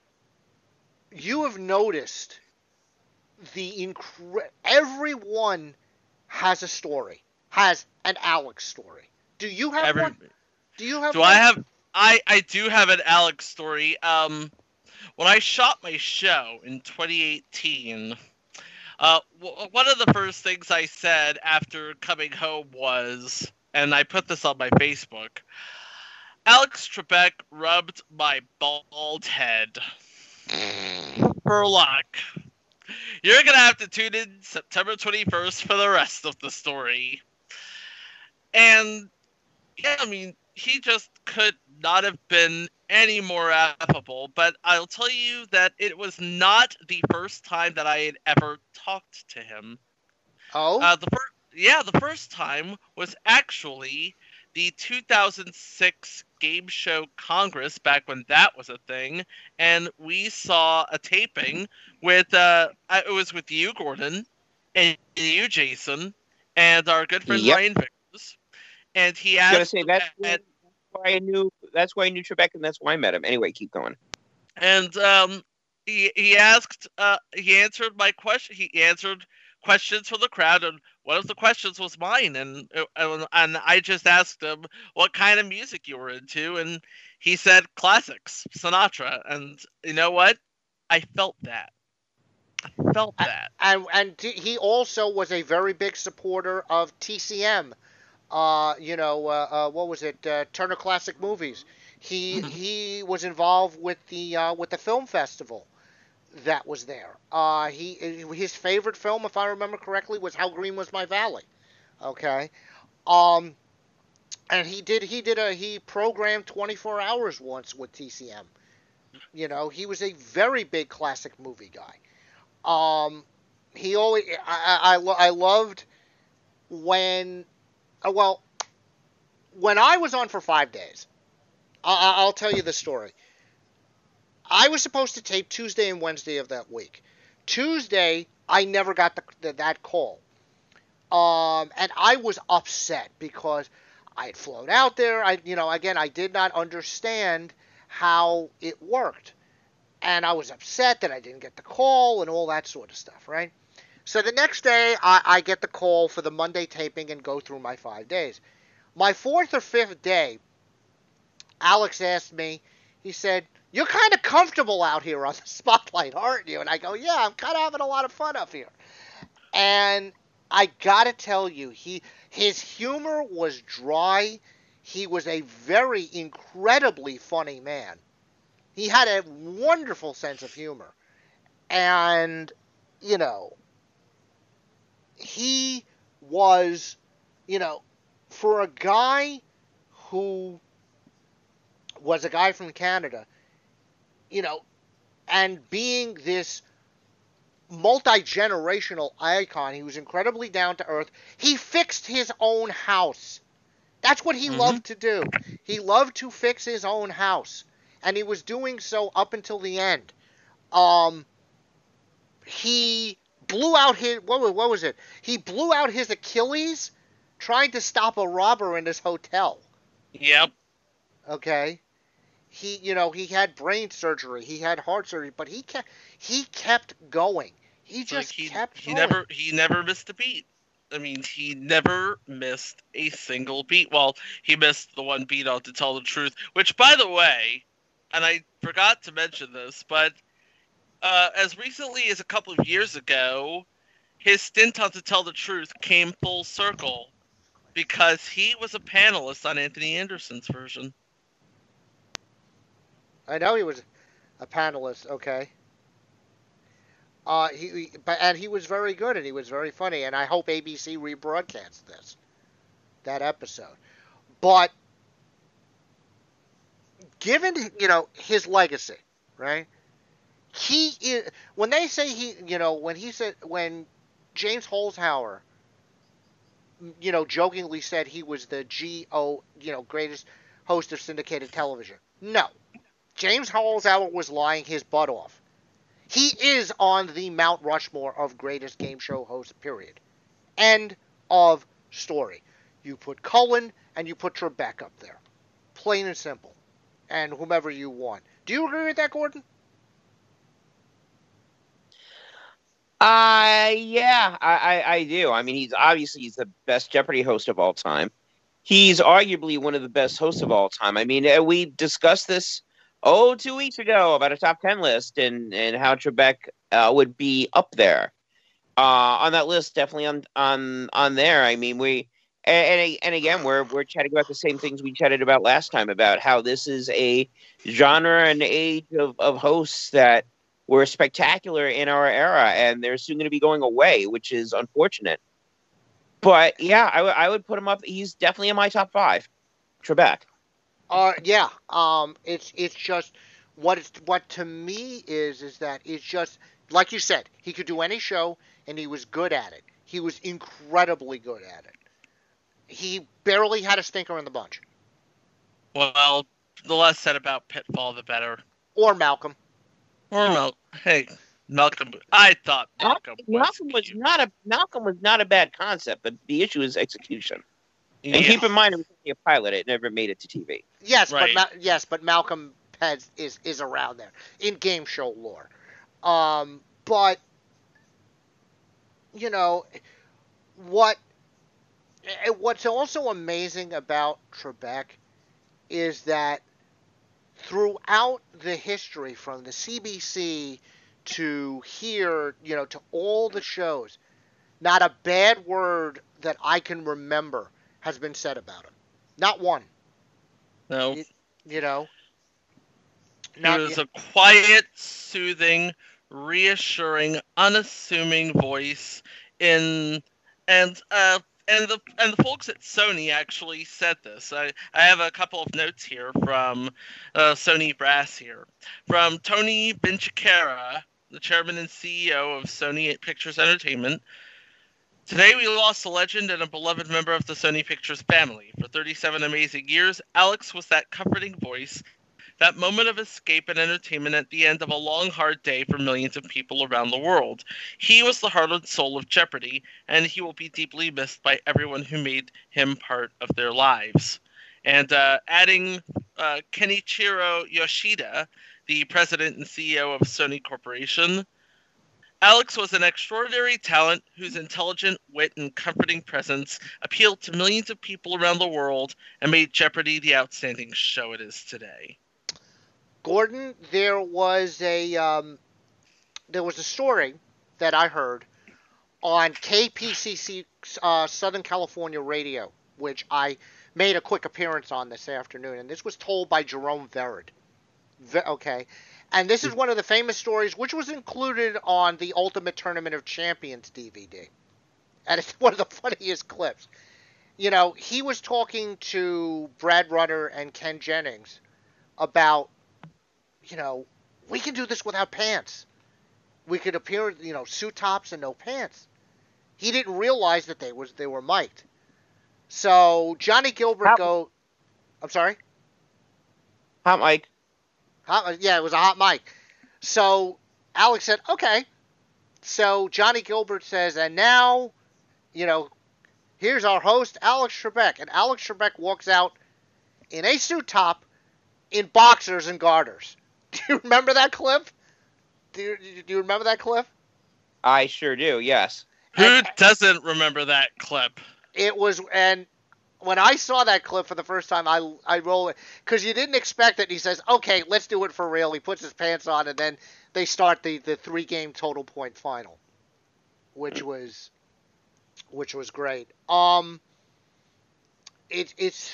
You have noticed the incre- everyone has a story, has an Alex story. Do you have Every, one? Do you have do one? I have? I I do have an Alex story. Um, when I shot my show in twenty eighteen, uh, w- one of the first things I said after coming home was, and I put this on my Facebook, Alex Trebek rubbed my bald head for luck. You're gonna have to tune in September twenty-first for the rest of the story. And yeah, I mean, he just could not have been any more affable. But I'll tell you that it was not the first time that I had ever talked to him. Oh, Uh, the first, yeah, the first time was actually the two thousand six Game Show Congress, back when that was a thing, and we saw a taping with uh, it was with you, Gordon, and you, Jason, and our good friend Yep. Ryan Vickers, and he I was gonna asked, say that's and, why I knew that's why I knew Trebek, and that's why I met him. Anyway, keep going. and um, he he asked, uh, he answered my question. He answered questions from the crowd, and one of the questions was mine, and and, and I just asked him what kind of music you were into, and he said classics, Sinatra, and you know what? I felt that. I felt that. and and t- he also was a very big supporter of T C M. Uh, you know, uh, uh, what was it? Uh, Turner Classic Movies. He he was involved with the uh, with the film festival that was there. Uh, he his favorite film, if I remember correctly, was How Green Was My Valley. Okay. Um, and he did he did a he programmed twenty-four hours once with T C M. You know, he was a very big classic movie guy. Um, he always I I, I, lo- I loved when uh, well when I was on for five days. I, I'll tell you the story. I was supposed to tape Tuesday and Wednesday of that week. Tuesday, I never got the, the, that call. Um, and I was upset because I had flown out there. I, you know, again, I did not understand how it worked. And I was upset that I didn't get the call and all that sort of stuff, right? So the next day, I, I get the call for the Monday taping and go through my five days. My fourth or fifth day, Alex asked me, he said, "You're kind of comfortable out here on the spotlight, aren't you?" And I go, "Yeah, I'm kind of having a lot of fun up here." And I gotta tell you, he his humor was dry. He was a very incredibly funny man. He had a wonderful sense of humor. And, you know, he was, you know, for a guy who was a guy from Canada, you know, and being this multi-generational icon, he was incredibly down to earth. He fixed his own house. That's what he Mhm. loved to do. He loved to fix his own house, and he was doing so up until the end. Um, he blew out his what was, what was it? He blew out his Achilles trying to stop a robber in his hotel. Yep. Okay. He, you know, he had brain surgery, he had heart surgery, but he kept he kept going. He So just he kept he going. never he never missed a beat. I mean, he never missed a single beat. Well, he missed the one beat on To Tell the Truth, which, by the way, and I forgot to mention this, but uh, as recently as a couple of years ago, his stint on To Tell the Truth came full circle because he was a panelist on Anthony Anderson's version. I know he was a panelist. Okay. Uh, he, he but and he was very good and he was very funny, and I hope A B C rebroadcasts this that episode. But given, you know, his legacy, right? He is, when they say he, you know, when he said when James Holzhauer, you know, jokingly said he was the G O, you know, greatest host of syndicated television. No, James Holzhauer was lying his butt off. He is on the Mount Rushmore of greatest game show hosts, period. End of story. You put Cullen and you put Trebek up there. Plain and simple. and whomever you want. Do you agree with that, Gordon? Uh, yeah, I, I, I do. I mean, he's obviously he's the best Jeopardy host of all time. He's arguably one of the best hosts of all time. I mean, uh, we discussed this oh two weeks ago about a top ten list and and how Trebek uh, would be up there uh, on that list, definitely on on on there. I mean, we and and, and again we're we're chatting about the same things we chatted about last time about how this is a genre and age of of hosts that were spectacular in our era, and they're soon going to be going away, which is unfortunate. But yeah, I, w- I would put him up. He's definitely in my top five. Trebek. Uh, yeah. Um, it's it's just what it's what to me is is that it's just like you said. He could do any show, and he was good at it. He was incredibly good at it. He barely had a stinker in the bunch. Well, the less said about Pitfall, the better. Or Malcolm. Or Mal- hey, Malcolm. I thought Malcolm. Was Malcolm was cute. not a Malcolm was not a bad concept, but the issue is execution. Yeah. And keep in mind, it was only a pilot; it never made it to T V. Yes, Right. but Ma- yes, but Malcolm has, is is around there in game show lore. Um, but you know what? eh, What's also amazing about Trebek is that throughout the history, from the C B C to here, you know, to all the shows, not a bad word that I can remember has been said about him. Not one. No, You know. he Not, was a quiet, soothing, reassuring, unassuming voice in and uh and the and the folks at Sony actually said this. I, I have a couple of notes here from uh, Sony brass here. From Tony Vinciquerra, the chairman and C E O of Sony Pictures Entertainment. Today we lost a legend and a beloved member of the Sony Pictures family. For thirty-seven amazing years, Alex was that comforting voice, that moment of escape and entertainment at the end of a long, hard day for millions of people around the world. He was the heart and soul of Jeopardy, and he will be deeply missed by everyone who made him part of their lives. And uh, adding uh, Kenichiro Yoshida, the president and C E O of Sony Corporation, Alex was an extraordinary talent whose intelligent wit and comforting presence appealed to millions of people around the world and made Jeopardy the outstanding show it is today. Gordon, there was a um, there was a story that I heard on K P C C uh, Southern California Radio, which I made a quick appearance on this afternoon, and this was told by Jerome Verrid. Ve- okay, and this is one of the famous stories, which was included on the Ultimate Tournament of Champions D V D, and it's one of the funniest clips. You know, he was talking to Brad Rutter and Ken Jennings about, you know, we can do this without pants. We could appear, you know, suit tops and no pants. He didn't realize that they was they were mic'd. So Johnny Gilbert How- go. I'm sorry. Hot Mike. Hot, yeah, it was a hot mic. So Alex said, okay. So Johnny Gilbert says, and now, you know, here's our host, Alex Trebek. And Alex Trebek walks out in a suit top, in boxers and garters. Do you remember that clip? Do you, do you remember that clip? I sure do. Yes. Who And- doesn't remember that clip? It was, and when I saw that clip for the first time, I I roll it because you didn't expect it. He says, "Okay, let's do it for real." He puts his pants on, and then they start the, the three game total point final, which was which was great. Um, it, it's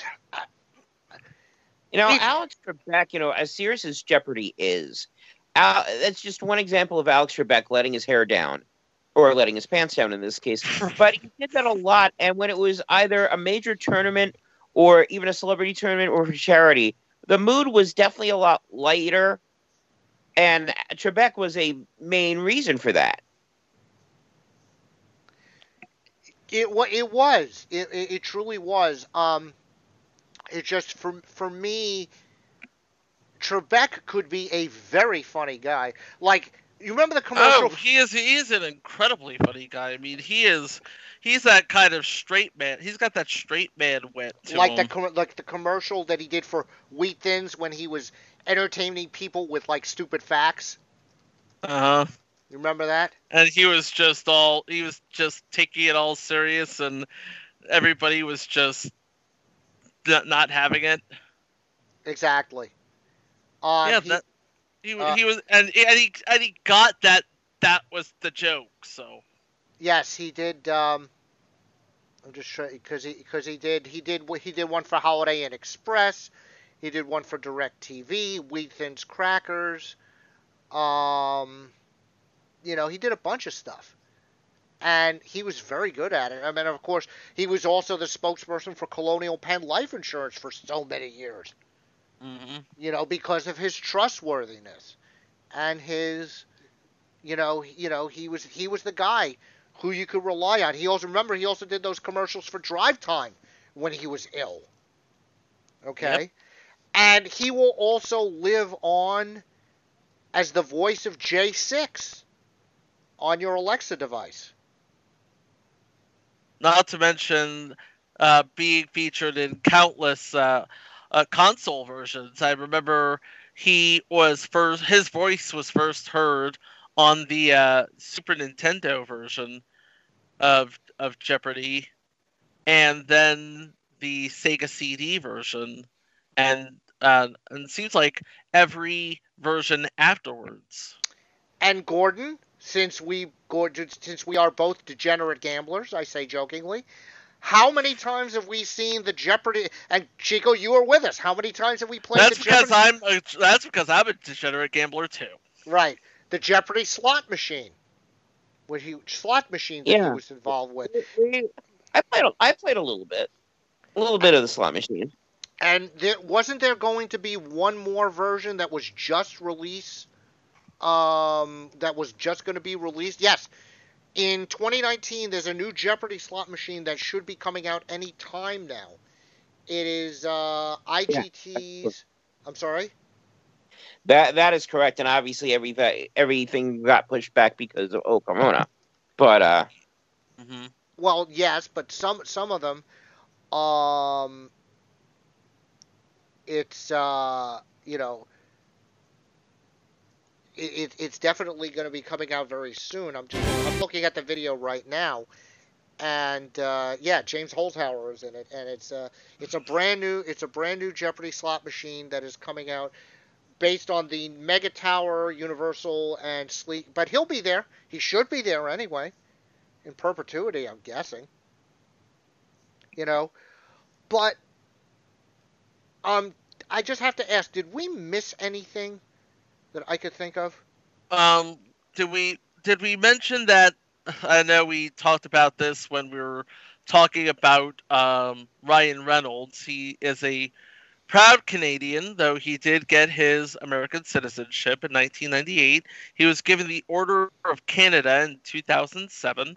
You know, If- Alex Trebek, you know, as serious as Jeopardy is, uh, that's just one example of Alex Trebek letting his hair down, or letting his pants down in this case. But he did that a lot, and when it was either a major tournament or even a celebrity tournament or for charity, the mood was definitely a lot lighter, and Trebek was a main reason for that. It wa it was. It, it it truly was. Um, it just for for me, Trebek could be a very funny guy. Like You remember the commercial? Oh, he is he is an incredibly funny guy. I mean, he is he's that kind of straight man. He's got that straight man wit to like him. that, com- like the commercial that he did for Wheat Thins when he was entertaining people with like stupid facts. Uh huh. You remember that? And he was just all he was just taking it all serious, and everybody was just not, not having it. Exactly. Um, yeah, he, that he uh, he was, and and he and he got that that was the joke. So yes, he did. Um, I'm just trying because he because he did he did he did one for Holiday Inn Express. He did one for DirecTV, Wheat Thins Crackers. Um, you know, he did a bunch of stuff. And he was very good at it. I mean, of course, he was also the spokesperson for Colonial Penn Life Insurance for so many years. mm-hmm. You know, because of his trustworthiness and his, you know, you know, he was he was the guy who you could rely on. He also remember he also did those commercials for Drive Time when he was ill. Okay, Yep. and he will also live on as the voice of J six on your Alexa device. Not to mention uh, being featured in countless uh, uh, console versions. I remember he was first. His voice was first heard on the uh, Super Nintendo version of of Jeopardy, and then the Sega C D version, and uh, and it seems like every version afterwards. And Gordon, since we Gordon, since we are both degenerate gamblers, I say jokingly, how many times have we seen the Jeopardy? And Chico, you were with us. How many times have we played That's the because Jeopardy? I'm a, that's because I'm a degenerate gambler too. Right, the Jeopardy slot machine, what he slot machine that he Yeah. was involved with. I played. A, I played a little bit, a little bit of the slot machine. And there wasn't there going to be one more version that was just released. Um, that was just going to be released. Yes, in twenty nineteen, there's a new Jeopardy slot machine that should be coming out any time now. It is uh, I G T's. I'm sorry. That that is correct, and obviously everything everything got pushed back because of oh Corona. But uh, Mm-hmm. Well, yes, but some some of them, um, it's uh, you know, it, it it's definitely going to be coming out very soon. I'm just I'm looking at the video right now, and uh, yeah, James Holzhauer is in it, and it's uh it's a brand new it's a brand new Jeopardy slot machine that is coming out based on the Mega Tower, Universal, and Sleek. But he'll be there. He should be there anyway, in perpetuity, I'm guessing. You know, but um, I just have to ask: did we miss anything that I could think of? Um, did we did we mention that? I know we talked about this when we were talking about um, Ryan Reynolds. He is a proud Canadian, though he did get his American citizenship in nineteen ninety-eight. He was given the Order of Canada in two thousand seven.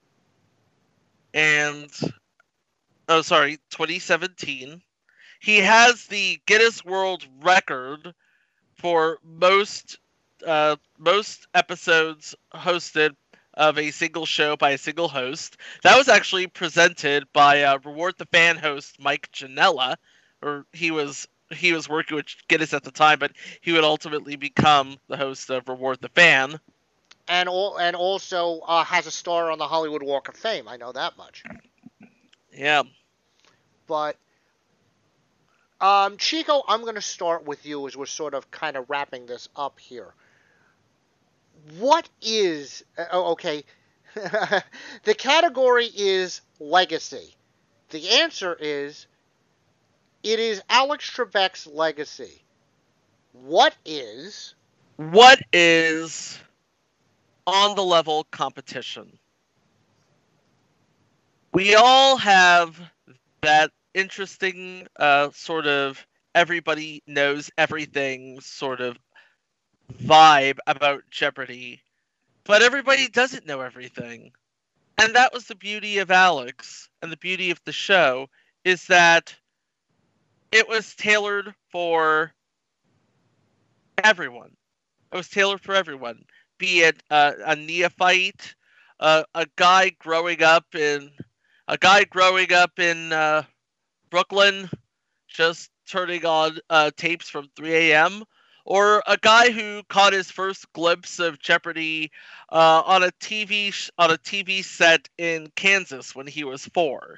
And, oh, sorry, twenty seventeen. He has the Guinness World Record for most uh, most episodes hosted of a single show by a single host. That was actually presented by uh, Reward the Fan host Mike Janella, or he was he was working with Guinness at the time, but he would ultimately become the host of Reward the Fan. And all, and also uh, has a star on the Hollywood Walk of Fame. I know that much. Yeah. But um, Chico, I'm going to start with you as we're sort of kind of wrapping this up here. What is uh, oh, okay? The category is legacy. The answer is it is Alex Trebek's legacy. What is What is on the level competition? We all have that interesting uh, sort of everybody knows everything sort of vibe about Jeopardy, but everybody doesn't know everything. And that was the beauty of Alex and the beauty of the show, is that it was tailored for everyone. It was tailored for everyone. be a a, a neophyte, uh, a guy growing up in a guy growing up in uh, Brooklyn, just turning on uh, tapes from three a.m., or a guy who caught his first glimpse of Jeopardy uh, on a T V sh- on a T V set in Kansas when he was four.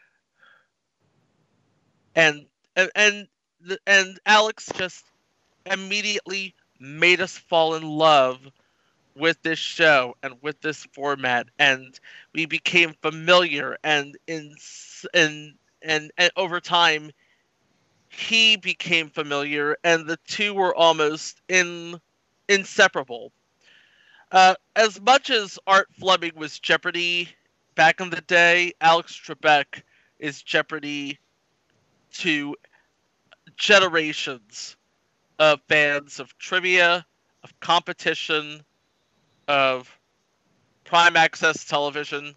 And and and, and Alex just immediately made us fall in love with this show and with this format, and we became familiar, and in and and, and over time he became familiar, and the two were almost in inseparable. Uh, as much as Art Fleming was Jeopardy back in the day, Alex Trebek is Jeopardy to generations of fans of trivia, of competition, of prime access television.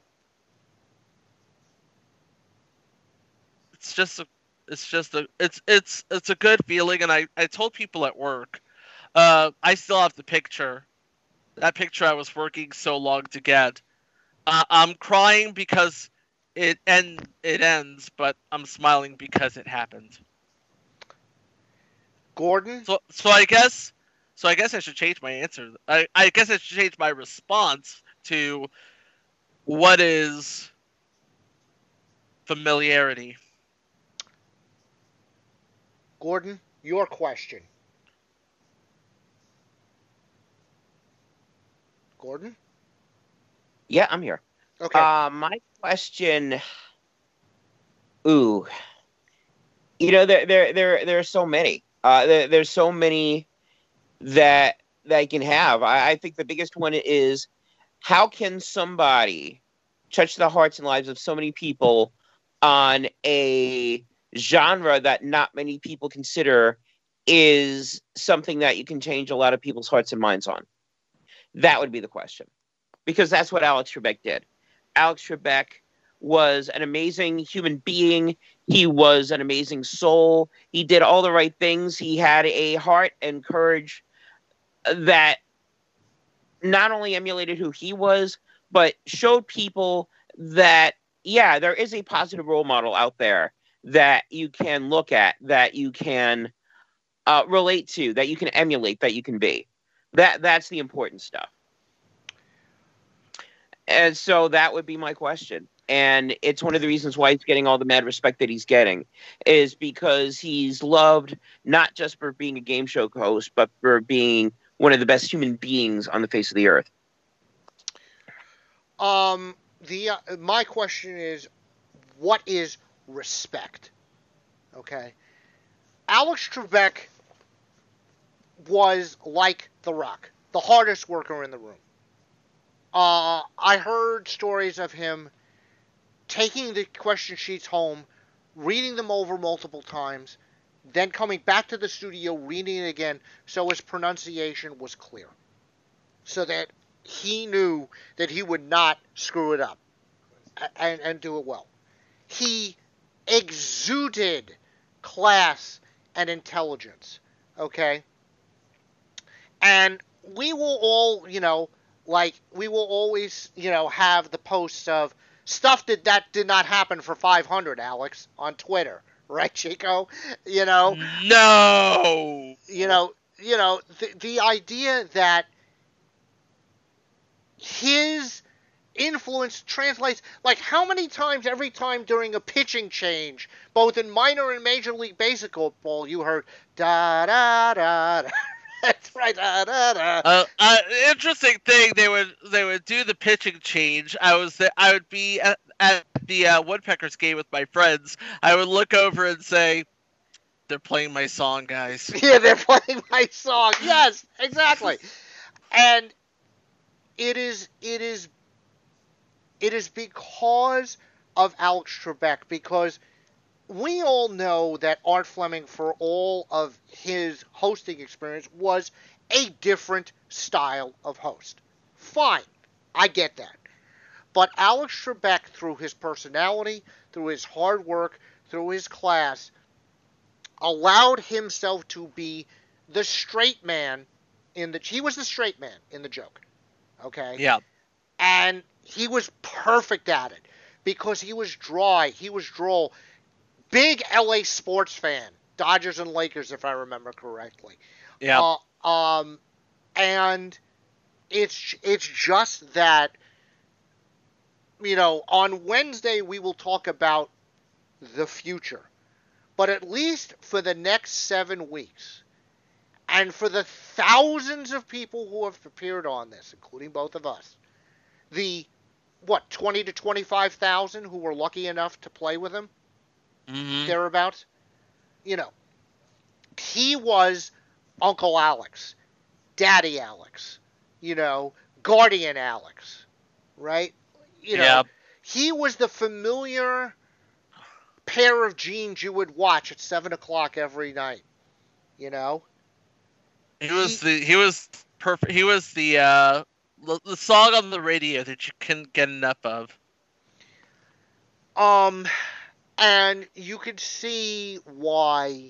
It's just a It's just a it's it's it's a good feeling, and I, I told people at work, uh, I still have the picture. That picture I was working so long to get. Uh, I'm crying because it end it ends, but I'm smiling because it happened. Gordon? So so I guess so I guess I should change my answer. I, I guess I should change my response to what is familiarity. Gordon, your question. Gordon? Yeah, I'm here. Okay. Uh, my question. Ooh, you know, there, there, there, there are so many. Uh, there, there's so many that that I can have. I, I think the biggest one is, how can somebody touch the hearts and lives of so many people on a genre that not many people consider is something that you can change a lot of people's hearts and minds on? That would be the question, because that's what Alex Trebek did. Alex Trebek was an amazing human being. He was an amazing soul. He did all the right things. He had a heart and courage that not only emulated who he was, but showed people that, yeah, there is a positive role model out there that you can look at, that you can uh, relate to, that you can emulate, that you can be. That that's the important stuff. And so that would be my question. And it's one of the reasons why he's getting all the mad respect that he's getting, is because he's loved not just for being a game show host, but for being one of the best human beings on the face of the earth. Um, the uh, my question is, what is respect? Okay. Alex Trebek was like The Rock, the hardest worker in the room. Uh, I heard stories of him taking the question sheets home, reading them over multiple times, then coming back to the studio, reading it again, so his pronunciation was clear, so that he knew that he would not screw it up and, and do it well. He exuded class and intelligence, okay? And we will all, you know, like, we will always, you know, have the posts of stuff that, that did not happen for five hundred, Alex, on Twitter. Right, Chico? You know? No! You know, you know, the, the idea that his influence translates, like, how many times every time during a pitching change, both in minor and major league baseball, you heard da da da da. That's right. Da, da, da. Uh, uh, interesting thing, they would they would do the pitching change. I was there, I would be at, at the uh, Woodpeckers game with my friends. I would look over and say, "They're playing my song, guys." Yeah, they're playing my song. Yes, exactly. And it is it is it is because of Alex Trebek, because we all know that Art Fleming, for all of his hosting experience, was a different style of host. Fine, I get that. But Alex Trebek, through his personality, through his hard work, through his class, allowed himself to be the straight man in the... He was the straight man in the joke. Okay? Yeah. And he was perfect at it because he was dry. He was droll. Big L A sports fan. Dodgers and Lakers, if I remember correctly. Yeah. Uh, um, and it's it's just that, you know, on Wednesday we will talk about the future. But at least for the next seven weeks, and for the thousands of people who have appeared on this, including both of us, the, what, twenty to twenty-five thousand who were lucky enough to play with him, Mm-hmm. thereabouts, you know, he was Uncle Alex, Daddy Alex, you know, Guardian Alex, right? You know, Yeah. he was the familiar pair of jeans you would watch at seven o'clock every night, you know? He was the he was perfect. He was the uh the, the song on the radio that you couldn't get enough of. Um, and you could see why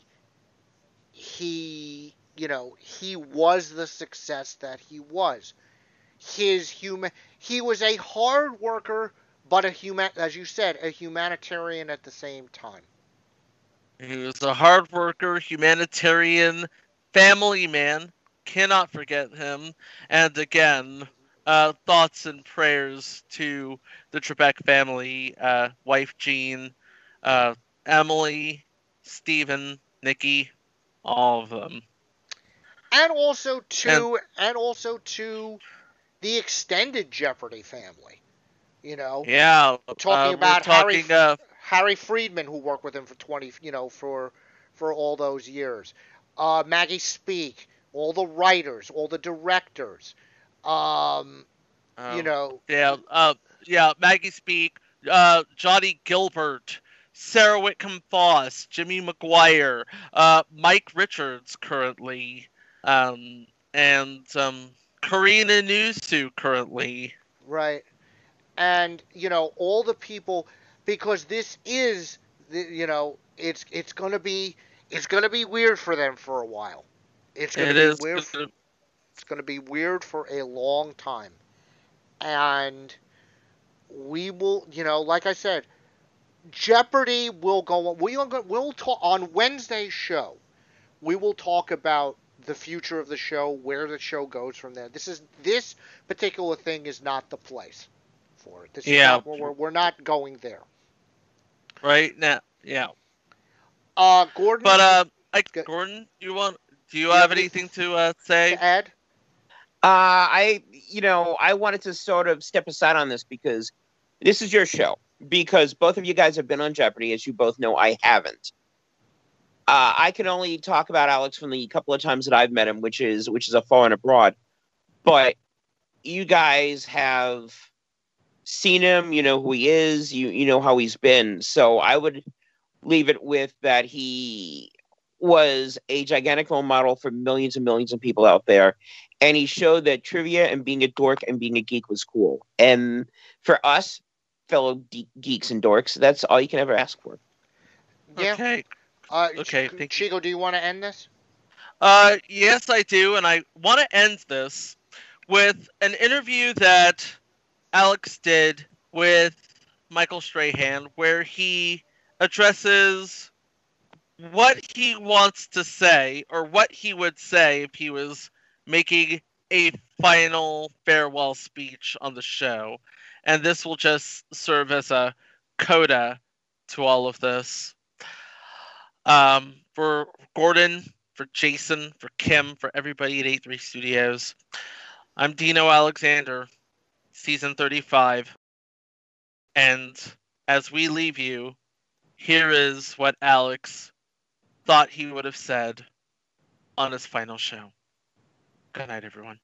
he, you know, he was the success that he was. His human, he was a hard worker, but a human, as you said, a humanitarian at the same time. He was a hard worker, humanitarian, family man. Cannot forget him. And again, uh, thoughts and prayers to the Trebek family, uh, wife Jean, uh, Emily, Stephen, Nikki, all of them. And also to, and, and also to the extended Jeopardy family. You know, yeah, talking uh, about talking, Harry uh, Harry Friedman, who worked with him for twenty, you know, for for all those years. Uh, Maggie Speak, all the writers, all the directors. Um, uh, you know, yeah, uh, yeah, Maggie Speak, uh, Johnny Gilbert, Sarah Whitcomb Foss, Jimmy McGuire, uh, Mike Richards currently, um, and um, Karina Nusu currently. right. And, you know, all the people, because this is, you know, it's it's going to be, it's going to be weird for them for a while. It's going to It be is. weird. For, it's going to be weird for a long time. And we will, you know, like I said, Jeopardy will go on. We will go, we'll talk on Wednesday's show. We will talk about the future of the show, where the show goes from there. This is this particular thing is not the place for it. This Yeah. is not, we're, we're not going there. Right now, yeah. Uh, Gordon. But uh, I, Good. Gordon, you want? Do you you have have anything to uh, say? to add? Uh, I, you know, I wanted to sort of step aside on this because this is your show. Because both of you guys have been on Jeopardy, as you both know, I haven't. Uh, I can only talk about Alex from the couple of times that I've met him, which is which is a far and abroad. But you guys have seen him, you know who he is, you you know how he's been. So I would leave it with that he was a gigantic role model for millions and millions of people out there. And he showed that trivia and being a dork and being a geek was cool. And for us, fellow de- geeks and dorks, that's all you can ever ask for. Yeah. Okay. Uh, Okay, Ch- thank you. Chico, do you want to end this? Uh, yes, I do, and I want to end this with an interview that Alex did with Michael Strahan, where he addresses what he wants to say, or what he would say if he was making a final farewell speech on the show. And this will just serve as a coda to all of this. Um, for Gordon, for Jason, for Kim, for everybody at A three Studios, I'm Dino Alexander, season thirty-five. And as we leave you, here is what Alex thought he would have said on his final show. Good night, everyone.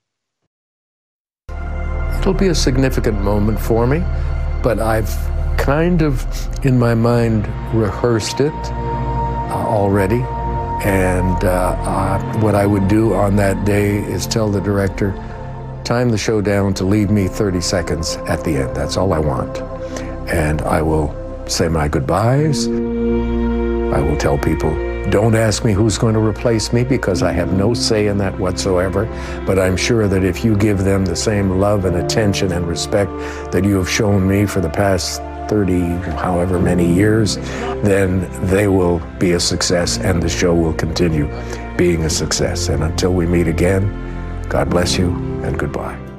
It'll be a significant moment for me, but I've kind of, in my mind, rehearsed it uh, already. And uh, uh, what I would do on that day is tell the director, time the show down to leave me thirty seconds at the end. That's all I want. And I will say my goodbyes. I will tell people Don't ask me who's going to replace me, because I have no say in that whatsoever. But I'm sure that if you give them the same love and attention and respect that you have shown me for the past thirty, however many years, then they will be a success, and the show will continue being a success. And until we meet again, God bless you and goodbye.